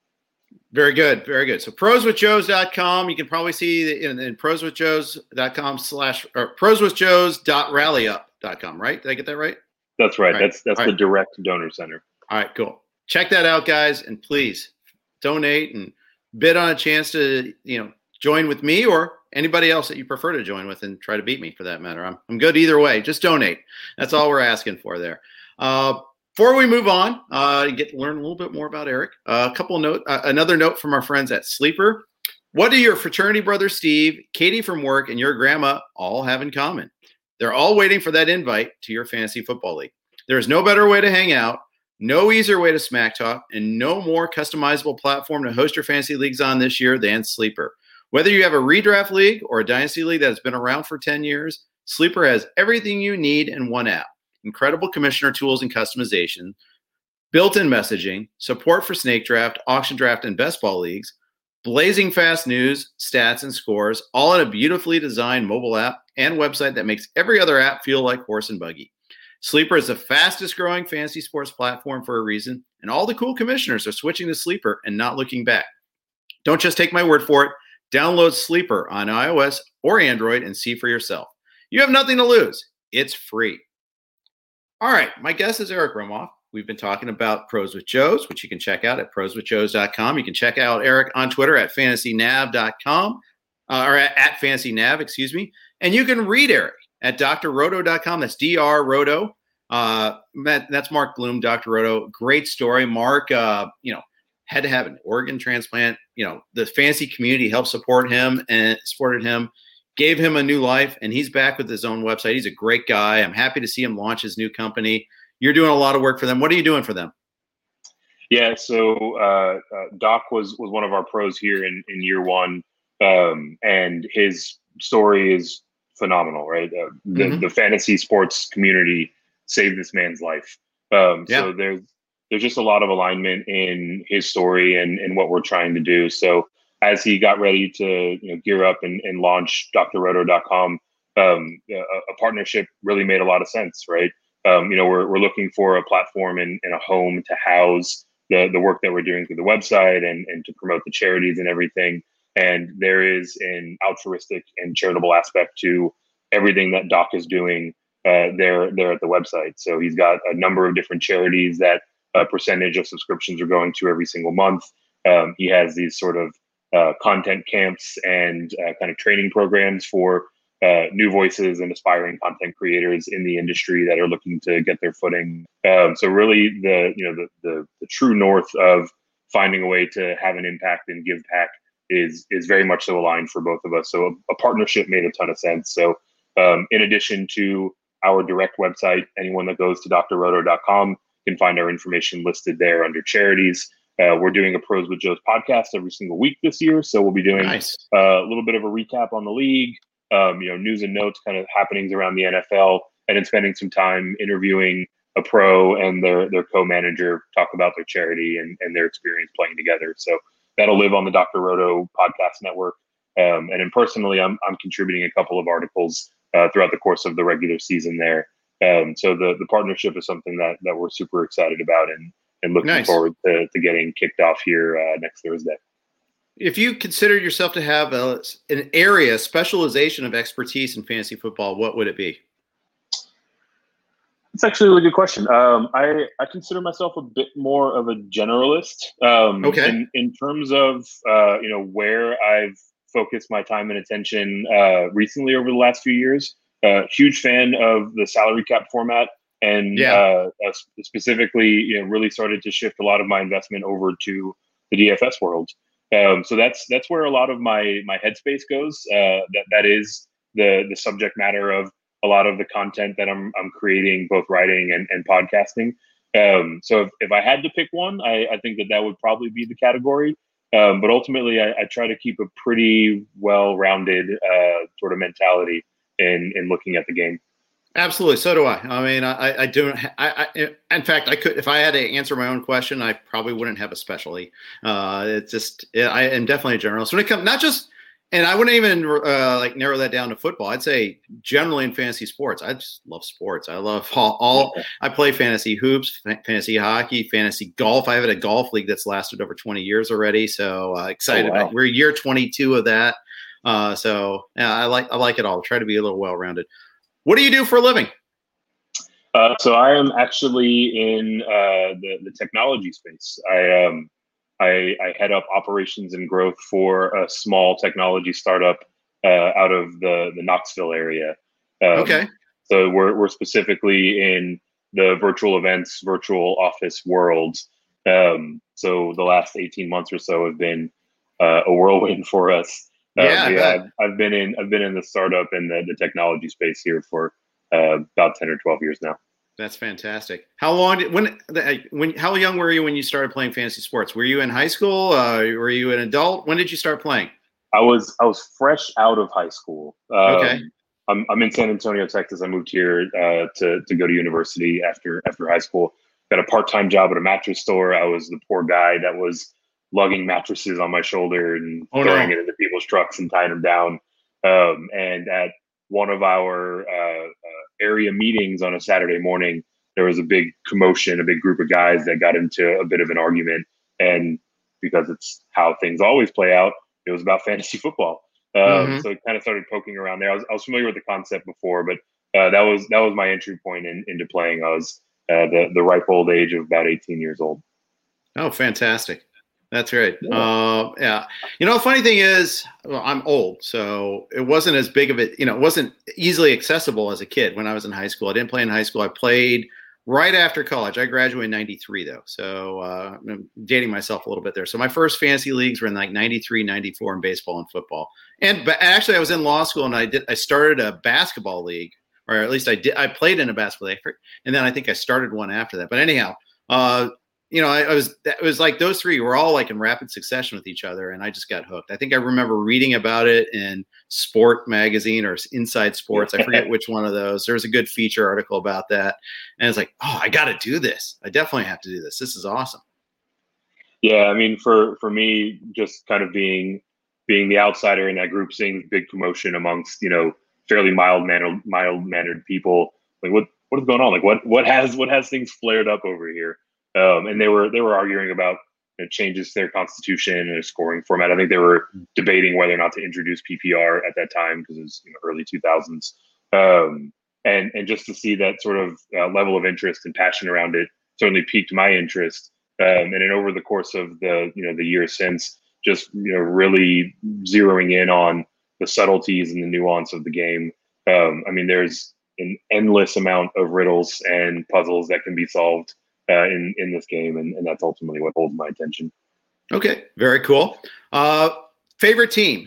Very good. Very good. So pros with joes dot com. You can probably see in, in pros with joes dot com slash or pros with joes dot rally up dot com, right? Did I get that right? That's right. right. That's that's all the right. direct donor center. All right, cool. Check that out, guys. And please donate and bid on a chance to, you know, join with me or anybody else that you prefer to join with and try to beat me for that matter. I'm, I'm good either way. Just donate. That's all we're asking for there. Uh, before we move on, uh, and get to learn a little bit more about Eric, uh, a couple note, uh, another note from our friends at Sleeper. What do your fraternity brother Steve, Katie from work, and your grandma all have in common? They're all waiting for that invite to your fantasy football league. There is no better way to hang out, no easier way to smack talk, and no more customizable platform to host your fantasy leagues on this year than Sleeper. Whether you have a redraft league or a dynasty league that has been around for ten years, Sleeper has everything you need in one app. Incredible commissioner tools and customization, built-in messaging, support for snake draft, auction draft, and best ball leagues, blazing fast news, stats, and scores, all in a beautifully designed mobile app and website that makes every other app feel like horse and buggy. Sleeper is the fastest growing fantasy sports platform for a reason, and all the cool commissioners are switching to Sleeper and not looking back. Don't just take my word for it. Download Sleeper on iOS or Android and see for yourself. You have nothing to lose. It's free. All right, my guest is Eric Romoff. We've been talking about Pros with Joes, which you can check out at pros with joes dot com. You can check out Eric on Twitter at fantasy nav dot com, uh, or at, at fantasynav, excuse me. And you can read Eric at d r roto dot com. That's D R Roto. Uh, that, that's Mark Bloom, Doctor Roto. Great story. Mark, uh, you know, had to have an organ transplant. You know, the fantasy community helped support him and supported him, gave him a new life, and he's back with his own website. He's a great guy. I'm happy to see him launch his new company. You're doing a lot of work for them. What are you doing for them? Yeah, so uh, uh, Doc was was one of our pros here in, in year one, um, and his story is phenomenal, right? Uh, the, mm-hmm. the fantasy sports community saved this man's life. Um, yeah. So there's there's just a lot of alignment in his story and, and what we're trying to do. So as he got ready to you know gear up and, and launch D R roto dot com, um, a, a partnership really made a lot of sense, right? Um, you know, we're we're looking for a platform and, and a home to house the the work that we're doing through the website and, and to promote the charities and everything. And there is an altruistic and charitable aspect to everything that Doc is doing uh, there there at the website. So he's got a number of different charities that a percentage of subscriptions are going to every single month. Um, he has these sort of uh, content camps and uh, kind of training programs for uh, new voices and aspiring content creators in the industry that are looking to get their footing. Um, so really the, you know, the, the, the true north of finding a way to have an impact and give back is, is very much so aligned for both of us. So a, a partnership made a ton of sense. So um, in addition to our direct website, anyone that goes to D R roto dot com can find our information listed there under charities. Uh, we're doing a Pros with Joes podcast every single week this year. So we'll be doing nice. uh, a little bit of a recap on the league, um, you know, news and notes, kind of happenings around the N F L, and then spending some time interviewing a pro and their their co-manager, talk about their charity and, and their experience playing together. So that'll live on the Doctor Roto podcast network. Um, and then personally, I'm I'm contributing a couple of articles uh, throughout the course of the regular season there. Um, so the, the partnership is something that, that we're super excited about and, and looking nice. forward to, to getting kicked off here uh, next Thursday. If you consider yourself to have a, an area, specialization of expertise in fantasy football, what would it be? It's actually a really good question. Um, I, I consider myself a bit more of a generalist. Um, okay. In, in terms of, uh, you know, where I've focused my time and attention uh, recently over the last few years, Uh, huge fan of the salary cap format, and yeah. uh, uh, specifically, you know, really started to shift a lot of my investment over to the D F S world. Um, so that's that's where a lot of my my headspace goes. Uh, that that is the the subject matter of a lot of the content that I'm I'm creating, both writing and, and podcasting. Um, so if, if I had to pick one, I, I think that that would probably be the category. Um, but ultimately, I, I try to keep a pretty well-rounded uh, sort of mentality in in looking at the game. Absolutely, so do I. I mean, I, I do. I, I, in fact, I could, if I had to answer my own question, I probably wouldn't have a specialty. Uh, it's just, it, I am definitely a generalist when it comes, not just, and I wouldn't even uh, like narrow that down to football. I'd say generally in fantasy sports. I just love sports. I love all. all I play fantasy hoops, fantasy hockey, fantasy golf. I have a golf league that's lasted over twenty years already. So uh, excited oh, wow. about. We're year twenty-two of that. Uh, so yeah, I like I like it all. Try to be a little well-rounded. What do you do for a living? Uh, so I am actually in uh, the the technology space. I um I, I head up operations and growth for a small technology startup uh, out of the the Knoxville area. Um, okay. So we're we're specifically in the virtual events, virtual office world. Um, so the last eighteen months or so have been uh, a whirlwind for us. Um, yeah, yeah I've, I've been in I've been in the startup and the, the technology space here for uh, about ten or twelve years now. That's fantastic. How long did when when how young were you when you started playing fantasy sports? Were you in high school? Uh, were you an adult? When did you start playing? I was I was fresh out of high school. Um, okay. I'm I'm in San Antonio, Texas. I moved here uh, to to go to university after after high school. Got a part time job at a mattress store. I was the poor guy that was lugging mattresses on my shoulder and oh, throwing no. it into people's trucks and tying them down. Um, and at one of our uh, uh, area meetings on a Saturday morning, there was a big commotion, a big group of guys that got into a bit of an argument. And because it's how things always play out, it was about fantasy football. Um, mm-hmm. So it kind of started poking around there. I was, I was familiar with the concept before, but uh, that was that was my entry point in, into playing. I was uh, the, the ripe old age of about eighteen years old. Oh, fantastic. That's right. Yeah. Uh, yeah. You know, the funny thing is, well, I'm old, so it wasn't as big of it. You know, it wasn't easily accessible as a kid when I was in high school. I didn't play in high school. I played right after college. I graduated in ninety-three, though. So uh, I'm dating myself a little bit there. So my first fantasy leagues were in like ninety-three, ninety-four in baseball and football. And but actually, I was in law school, and I did. I started a basketball league, or at least I did. I played in a basketball league, and then I think I started one after that. But anyhow. Uh, You know, I, I was, it was like those three were all like in rapid succession with each other. And I just got hooked. I think I remember reading about it in Sport Magazine or Inside Sports. I forget which one of those. There was a good feature article about that. And it's like, oh, I got to do this. I definitely have to do this. This is awesome. Yeah. I mean, for, for me, just kind of being, being the outsider in that group, seeing big commotion amongst, you know, fairly mild mannered, mild mannered people. Like what, what is going on? Like what, what has, what has things flared up over here? Um, and they were they were arguing about you know, changes to their constitution and a scoring format. I think they were debating whether or not to introduce P P R at that time because it was you know, early two thousands. Um, and and just to see that sort of uh, level of interest and passion around it certainly piqued my interest. Um, and then over the course of the you know the years since, just you know really zeroing in on the subtleties and the nuance of the game. Um, I mean, there's an endless amount of riddles and puzzles that can be solved. Uh, in, in this game, and, and that's ultimately what holds my attention. Okay, very cool. Uh, favorite team?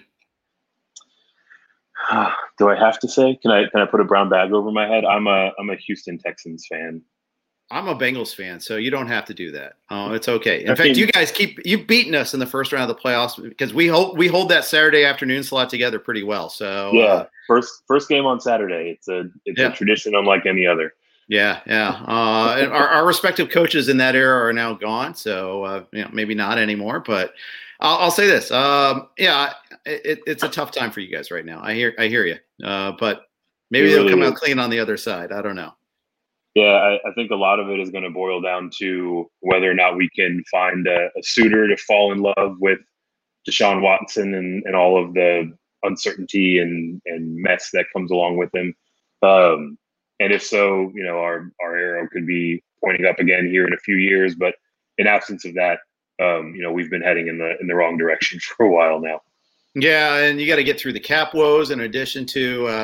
Do I have to say? Can I can I put a brown bag over my head? I'm a I'm a Houston Texans fan. I'm a Bengals fan, so you don't have to do that. Oh, it's okay. In I fact, mean, you guys keep you've beaten us in the first round of the playoffs because we hold we hold that Saturday afternoon slot together pretty well. So yeah, uh, first first game on Saturday. It's a it's yeah. a tradition unlike any other. Yeah, yeah. Uh, and our, our respective coaches in that era are now gone, so uh, you know, maybe not anymore. But I'll, I'll say this: um, yeah, it, it's a tough time for you guys right now. I hear, I hear you. Uh, but maybe they'll really come is. out clean on the other side. I don't know. Yeah, I, I think a lot of it is going to boil down to whether or not we can find a, a suitor to fall in love with Deshaun Watson and, and all of the uncertainty and, and mess that comes along with him. Um, And if so, you know, our, our arrow could be pointing up again here in a few years. But in absence of that, um, you know, we've been heading in the in the wrong direction for a while now. Yeah, and you got to get through the cap woes in addition to uh,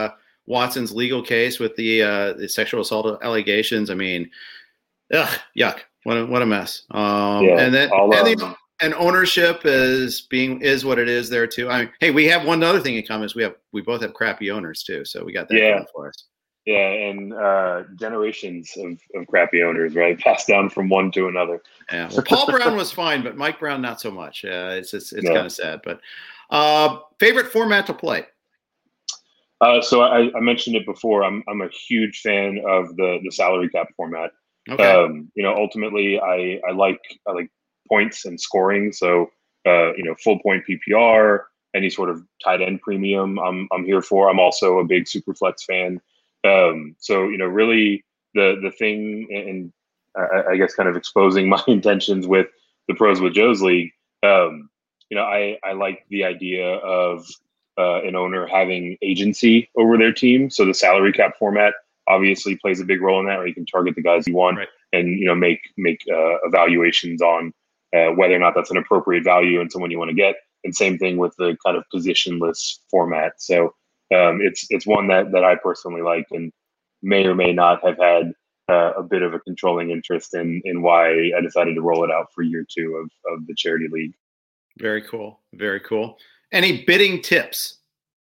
Watson's legal case with the uh, the sexual assault allegations. I mean, ugh, yuck! What a, what a mess. Um, yeah, and then I'll, and, the, um, and ownership is being is what it is there too. I mean, hey, we have one other thing in common is we have we both have crappy owners too, so we got that yeah. going for us. Yeah, and uh, generations of, of crappy owners, right? Passed down from one to another. Yeah. Well, Paul Brown was fine, but Mike Brown not so much. Uh, it's it's, it's yeah. kind of sad. But uh, favorite format to play? Uh, so I, I mentioned it before. I'm I'm a huge fan of the the salary cap format. Okay. Um, you know, ultimately, I I like I like points and scoring. So uh, you know, full point P P R, any sort of tight end premium, I'm I'm here for. I'm also a big Superflex fan. Um, so you know, really the the thing, and I, I guess kind of exposing my intentions with the Pros with Joe's League. Um, you know, I I like the idea of Uh, an owner having agency over their team. So the salary cap format obviously plays a big role in that, where you can target the guys you want, right, and, you know, make, make uh, evaluations on uh, whether or not that's an appropriate value and someone you want to get. And same thing with the kind of positionless format. So um, it's, it's one that, that I personally like and may or may not have had uh, a bit of a controlling interest in, in why I decided to roll it out for year two of, of the charity league. Very cool. Very cool. Any bidding tips?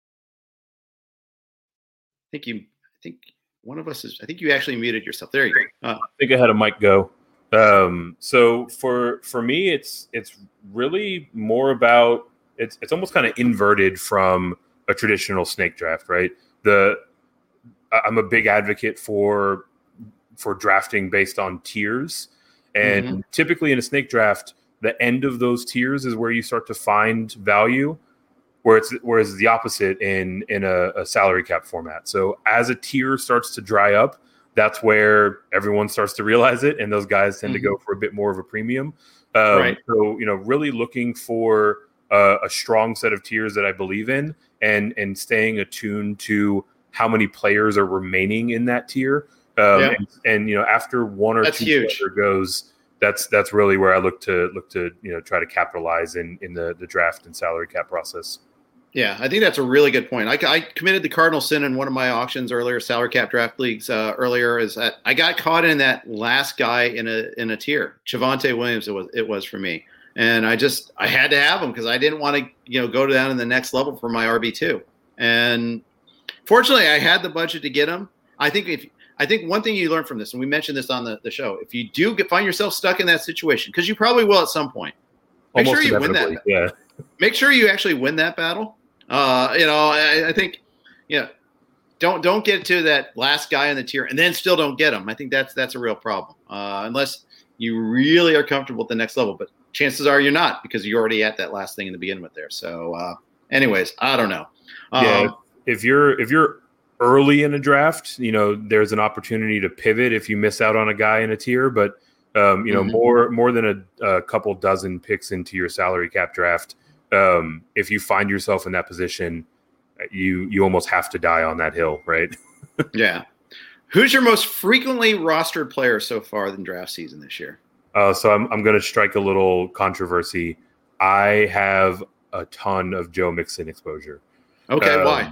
I think you. I think one of us is. I think you actually muted yourself. There you go. Uh, I think I had a mic go. Um, so for for me, it's it's really more about it's it's almost kind of inverted from a traditional snake draft, right? The I'm a big advocate for for drafting based on tiers, and mm-hmm. typically in a snake draft, the end of those tiers is where you start to find value. Where it's whereas the opposite in in a, a salary cap format. So as a tier starts to dry up, that's where everyone starts to realize it, and those guys tend mm-hmm. to go for a bit more of a premium. Um, right. So you know, really looking for uh, a strong set of tiers that I believe in, and and staying attuned to how many players are remaining in that tier. Um, yeah. and, and you know, after one or that's two huge. players goes, that's that's really where I look to look to you know try to capitalize in in the the draft and salary cap process. Yeah, I think that's a really good point. I, I committed the cardinal sin in one of my auctions earlier, salary cap draft leagues uh, earlier. Is that I got caught in that last guy in a in a tier, Javonte Williams. It was it was for me, and I just I had to have him because I didn't want to you know go down in the next level for my R B two. And fortunately, I had the budget to get him. I think if I think one thing you learn from this, and we mentioned this on the, the show, if you do get, find yourself stuck in that situation, because you probably will at some point, make Almost sure you win that. Yeah. Make sure you actually win that battle. Uh, you know, I, I think, you know, don't don't get to that last guy in the tier and then still don't get him. I think that's that's a real problem, uh, unless you really are comfortable at the next level. But chances are you're not, because you're already at that last thing in the beginning with there. So, uh, anyways, I don't know. Um, yeah, if you're if you're early in a draft, you know, there's an opportunity to pivot if you miss out on a guy in a tier. But um, you know, mm-hmm. more more than a, a couple dozen picks into your salary cap draft. Um, if you find yourself in that position, you you almost have to die on that hill, right? Yeah. Who's your most frequently rostered player so far in draft season this year? Uh, so I'm I'm going to strike a little controversy. I have a ton of Joe Mixon exposure. Okay, um, why?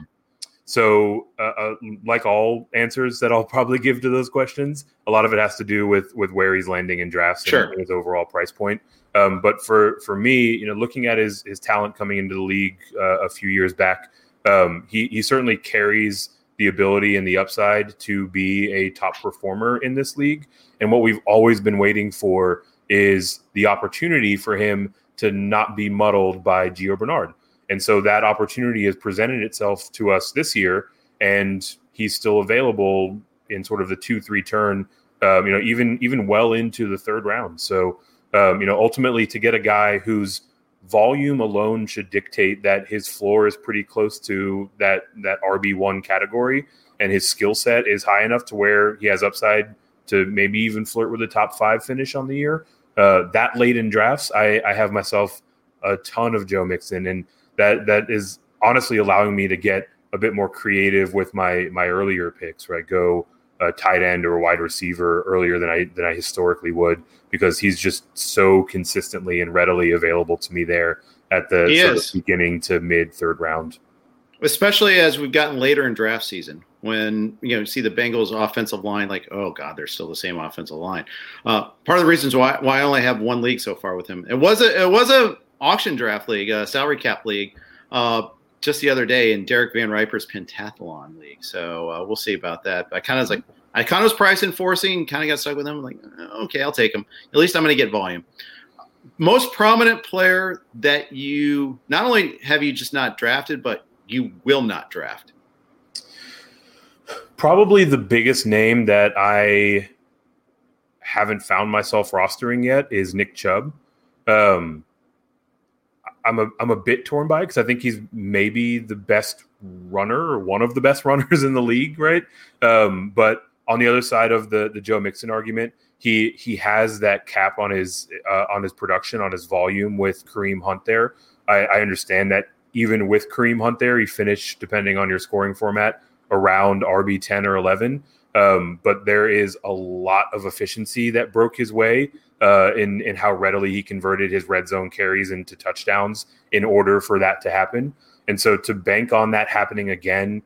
So, uh, uh, like all answers that I'll probably give to those questions, a lot of it has to do with with where he's landing in drafts sure. and his overall price point. Um, but for for me, you know, looking at his his talent coming into the league uh, a few years back, um, he he certainly carries the ability and the upside to be a top performer in this league. And what we've always been waiting for is the opportunity for him to not be muddled by Gio Bernard. And so that opportunity has presented itself to us this year, and he's still available in sort of the two, three turn, um, you know, even even well into the third round. So, um, you know, ultimately to get a guy whose volume alone should dictate that his floor is pretty close to that that R B one category, and his skill set is high enough to where he has upside to maybe even flirt with a top five finish on the year. Uh, that late in drafts, I, I have myself a ton of Joe Mixon, and that that is honestly allowing me to get a bit more creative with my my earlier picks, right? Go a tight end or a wide receiver earlier than I than I historically would, because he's just so consistently and readily available to me there at the sort of beginning to mid third round. Especially as we've gotten later in draft season, when you know see the Bengals offensive line, like, oh God, they're still the same offensive line. Uh, part of the reasons why why I only have one league so far with him. It was a it was a auction draft league, a salary cap league, uh, just the other day in Derek Van Riper's pentathlon league. So uh, we'll see about that. But I kind of was like, I kind of was price enforcing, kind of got stuck with him. Like, okay, I'll take him. At least I'm going to get volume. Most prominent player that you not only have you just not drafted, but you will not draft. Probably the biggest name that I haven't found myself rostering yet is Nick Chubb. Um, I'm a I'm a bit torn by it because I think he's maybe the best runner or one of the best runners in the league, right? Um, but on the other side of the the Joe Mixon argument, he he has that cap on his uh, on his production, on his volume with Kareem Hunt there. I, I understand that even with Kareem Hunt there, he finished, depending on your scoring format, around R B ten or eleven. Um, but there is a lot of efficiency that broke his way uh, in, in how readily he converted his red zone carries into touchdowns in order for that to happen. And so to bank on that happening again,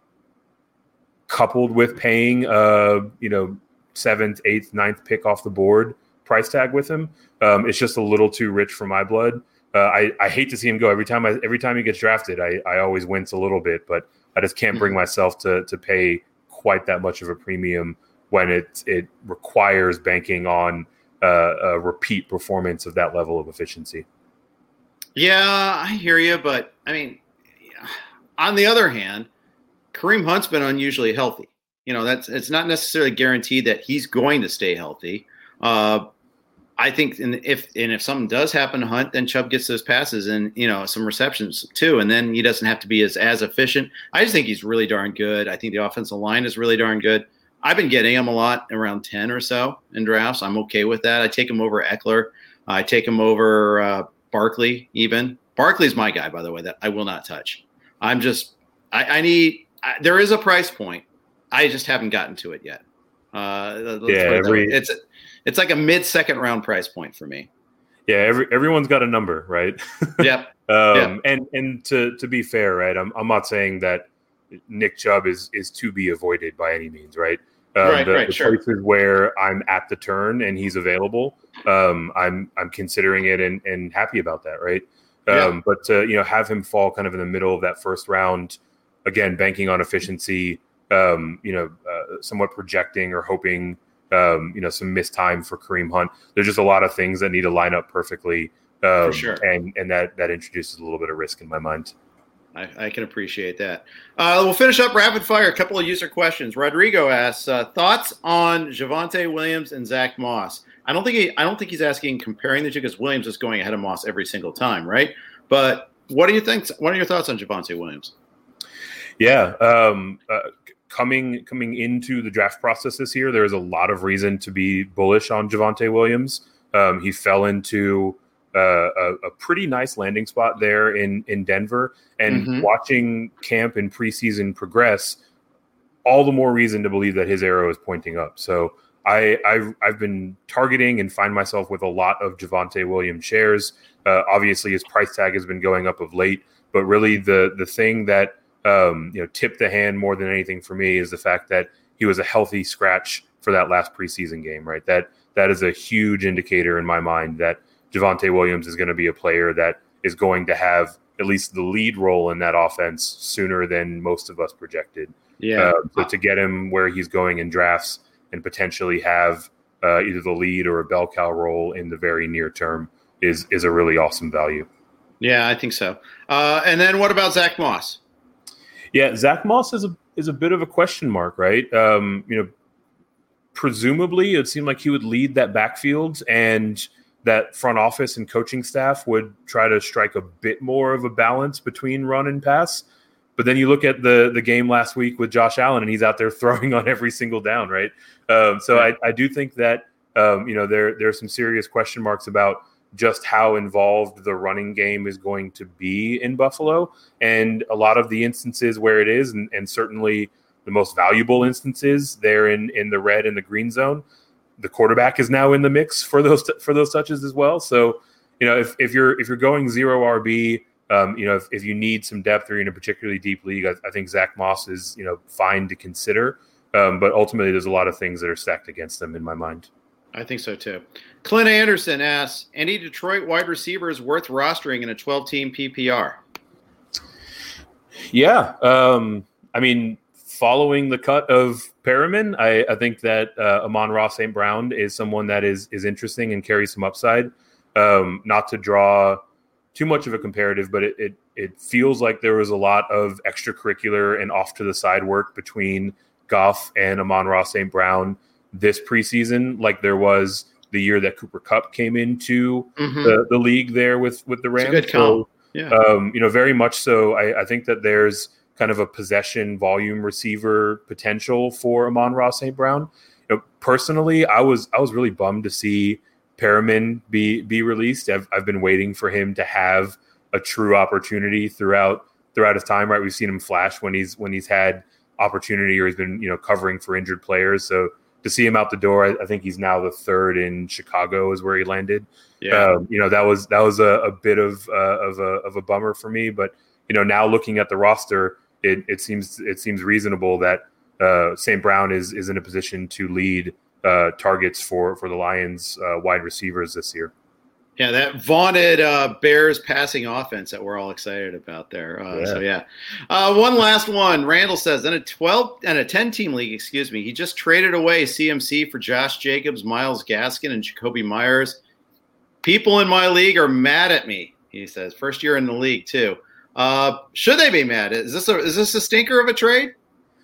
coupled with paying, uh, you know, seventh, eighth, ninth pick off the board price tag with him, um, it's just a little too rich for my blood. Uh, I, I hate to see him go. Every time I, every time he gets drafted, I, I always wince a little bit, but I just can't bring myself to to pay quite that much of a premium when it it requires banking on uh, a repeat performance of that level of efficiency. Yeah, I hear you, but I mean, on the other hand, Kareem Hunt's been unusually healthy. You know, that's it's not necessarily guaranteed that he's going to stay healthy. Uh, I think, and if and if something does happen to Hunt, then Chubb gets those passes and, you know, some receptions too, and then he doesn't have to be as as efficient. I just think he's really darn good. I think the offensive line is really darn good. I've been getting him a lot, around ten or so in drafts. I'm okay with that. I take him over Eckler. I take him over uh, Barkley even. Barkley's my guy, by the way, that I will not touch. I'm just I, I need I, there is a price point. I just haven't gotten to it yet. Uh, yeah, every it's it's like a mid-second round price point for me. Yeah, every everyone's got a number, right? Yep. um, yep. And and to to be fair, right, I'm I'm not saying that Nick Chubb is is to be avoided by any means, right? Um, right, the, right, the sure. places where I'm at the turn and he's available, um, I'm I'm considering it and and happy about that, right? Um, yeah. But to you know have him fall kind of in the middle of that first round, again banking on efficiency. Um, you know, uh, somewhat projecting or hoping, um, you know, some missed time for Kareem Hunt. There's just a lot of things that need to line up perfectly. Um, for sure. And, and that, that introduces a little bit of risk in my mind. I, I can appreciate that. Uh, we'll finish up rapid fire. A couple of user questions. Rodrigo asks, uh, thoughts on Javonte Williams and Zach Moss. I don't think he, I don't think he's asking comparing the two because Williams is going ahead of Moss every single time. Right. But what do you think? What are your thoughts on Javonte Williams? Yeah. Um, uh, Coming coming into the draft process this year, there is a lot of reason to be bullish on Javonte Williams. Um, he fell into uh, a, a pretty nice landing spot there in, in Denver. And mm-hmm. watching camp and preseason progress, all the more reason to believe that his arrow is pointing up. So I, I've, I've been targeting and find myself with a lot of Javonte Williams shares. Uh, obviously, his price tag has been going up of late. But really the the thing that Um, you know, tipped the hand more than anything for me is the fact that he was a healthy scratch for that last preseason game, right? That that is a huge indicator in my mind that Javonte Williams is going to be a player that is going to have at least the lead role in that offense sooner than most of us projected. Yeah. Uh, so to get him where he's going in drafts and potentially have uh, either the lead or a bell cow role in the very near term is is a really awesome value. Yeah, I think so. Uh, and then what about Zach Moss? Yeah, Zach Moss is a is a bit of a question mark, right? Um, you know, presumably it seemed like he would lead that backfield, and that front office and coaching staff would try to strike a bit more of a balance between run and pass. But then you look at the the game last week with Josh Allen, and he's out there throwing on every single down, right? Um, so I, I do think that um, you know there there are some serious question marks about just how involved the running game is going to be in Buffalo. And a lot of the instances where it is, and, and certainly the most valuable instances there in, in the red and the green zone, the quarterback is now in the mix for those, for those touches as well. So, you know, if, if you're, if you're going zero R B Um, you know, if, if you need some depth or you're in a particularly deep league, I, I think Zach Moss is, you know, fine to consider. Um, but ultimately, there's a lot of things that are stacked against them in my mind. I think so, too. Clint Anderson asks, any Detroit wide receivers worth rostering in a twelve-team P P R? Yeah. Um, I mean, following the cut of Perriman, I, I think that uh, Amon-Ra Saint Brown is someone that is is interesting and carries some upside. Um, not to draw too much of a comparative, but it, it it feels like there was a lot of extracurricular and off to the side work between Goff and Amon-Ra Saint Brown this preseason, like there was the year that Cooper Kupp came into mm-hmm. the, the league there with, with the Rams. It's a good call. Yeah. Um, you know, very much so. I, I think that there's kind of a possession volume receiver potential for Amon-Ra Saint Brown. You know, personally, I was I was really bummed to see Perriman be be released. I've I've been waiting for him to have a true opportunity throughout throughout his time. Right, we've seen him flash when he's when he's had opportunity or he's been you know covering for injured players. So to see him out the door, I, I think he's now the third in Chicago is where he landed. Yeah, um, you know that was that was a, a bit of uh, of a of a bummer for me. But you know now looking at the roster, it it seems it seems reasonable that uh, Saint Brown is is in a position to lead Uh, targets for for the Lions uh, wide receivers this year. Yeah, that vaunted uh, Bears passing offense that we're all excited about there. Uh, yeah. So yeah, uh, one last one. Randall says in a twelve and a ten team league, excuse me, he just traded away C M C for Josh Jacobs, Myles Gaskin, and Jacoby Myers. People in my league are mad at me. He says first year in the league too. Uh, should they be mad? Is this a is this a stinker of a trade?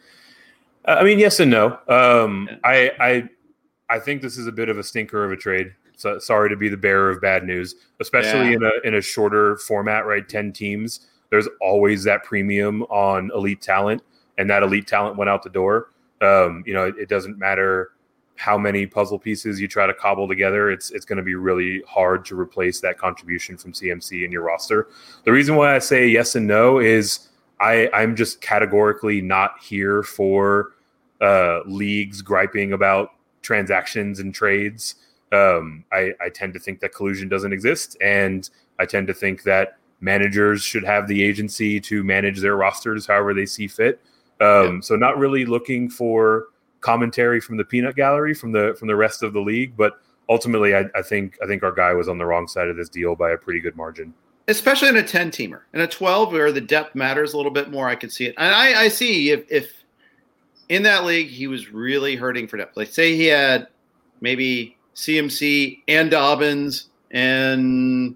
Uh, I mean, yes and no. Um, yeah. I I. I think this is a bit of a stinker of a trade. So, sorry to be the bearer of bad news, especially yeah. in a in a shorter format, right? ten teams. There's always that premium on elite talent, and that elite talent went out the door. Um, you know, it, it doesn't matter how many puzzle pieces you try to cobble together. It's it's going to be really hard to replace that contribution from C M C in your roster. The reason why I say yes and no is I I'm just categorically not here for uh, leagues griping about transactions and trades. Um, I, I tend to think that collusion doesn't exist, and I tend to think that managers should have the agency to manage their rosters however they see fit. Um, yeah. So not really looking for commentary from the peanut gallery from the from the rest of the league, but ultimately I, I think I think our guy was on the wrong side of this deal by a pretty good margin. Especially in a ten-teamer. In a twelve where the depth matters a little bit more, I could see it. And I, I see if if in that league, he was really hurting for depth. Like, say he had maybe C M C and Dobbins and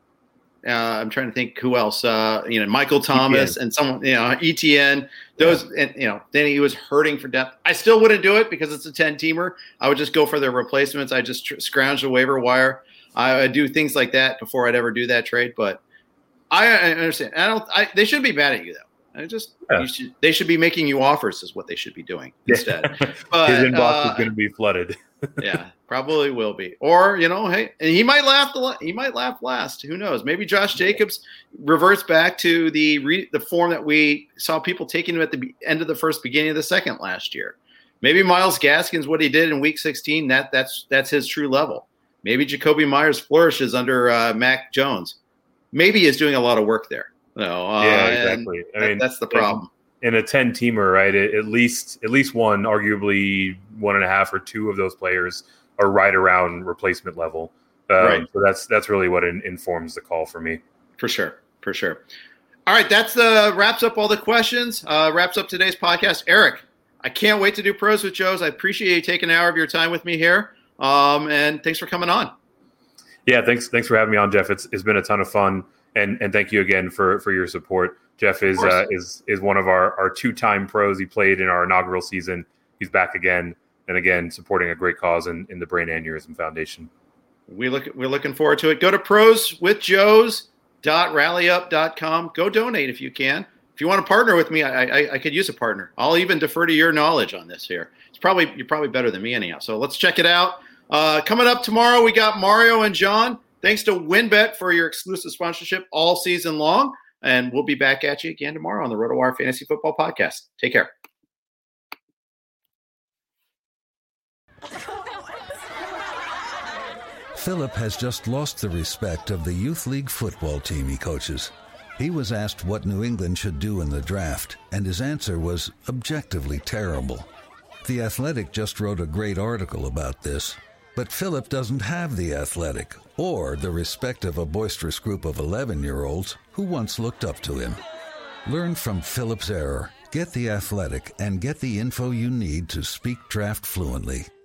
uh, I'm trying to think who else. Uh, you know, Michael Thomas E T N. And someone, you know, E T N. Those, yeah. and you know, then he was hurting for depth. I still wouldn't do it because it's a ten-teamer. I would just go for their replacements. I just tr- scrounge the waiver wire. I would do things like that before I'd ever do that trade. But I, I understand. I don't. I, they shouldn't be mad at you though. I just yeah. you should, they should be making you offers is what they should be doing instead. But, his inbox uh, is going to be flooded. Yeah, probably will be. Or you know, hey, and he might laugh. The he might laugh last. Who knows? Maybe Josh Jacobs reverts back to the re, the form that we saw people taking him at the end of the first, beginning of the second last year. Maybe Myles Gaskin's what he did in Week sixteen. That that's that's his true level. Maybe Jacoby Myers flourishes under uh, Mac Jones. Maybe he's doing a lot of work there. No, uh, yeah, exactly. I that, mean, that's the problem. In, in a ten-teamer, right? It, at least, at least one, arguably one and a half or two of those players are right around replacement level. Um, right. So that's that's really what in, informs the call for me. For sure, for sure. All right, that's the wraps up all the questions. Uh, wraps up today's podcast. Eric, I can't wait to do Pros with Joes. I appreciate you taking an hour of your time with me here, um, and thanks for coming on. Yeah, thanks. Thanks for having me on, Jeff. It's it's been a ton of fun. And and thank you again for, for your support. Jeff is uh, is is one of our, our two-time pros. He played in our inaugural season. He's back again and again supporting a great cause in, in the Brain Aneurysm Foundation. We look we're looking forward to it. Go to pros with joes dot rally up dot com. Go donate if you can. If you want to partner with me, I, I I could use a partner. I'll even defer to your knowledge on this here. It's probably you're probably better than me anyhow. So let's check it out. Uh, coming up tomorrow, we got Mario and John. Thanks to WynnBET for your exclusive sponsorship all season long. And we'll be back at you again tomorrow on the RotoWire Fantasy Football Podcast. Take care. Philip has just lost the respect of the youth league football team he coaches. He was asked what New England should do in the draft, and his answer was objectively terrible. The Athletic just wrote a great article about this, but Philip doesn't have The Athletic or the respect of a boisterous group of eleven-year-olds who once looked up to him. Learn from Philip's error, get The Athletic, and get the info you need to speak draft fluently.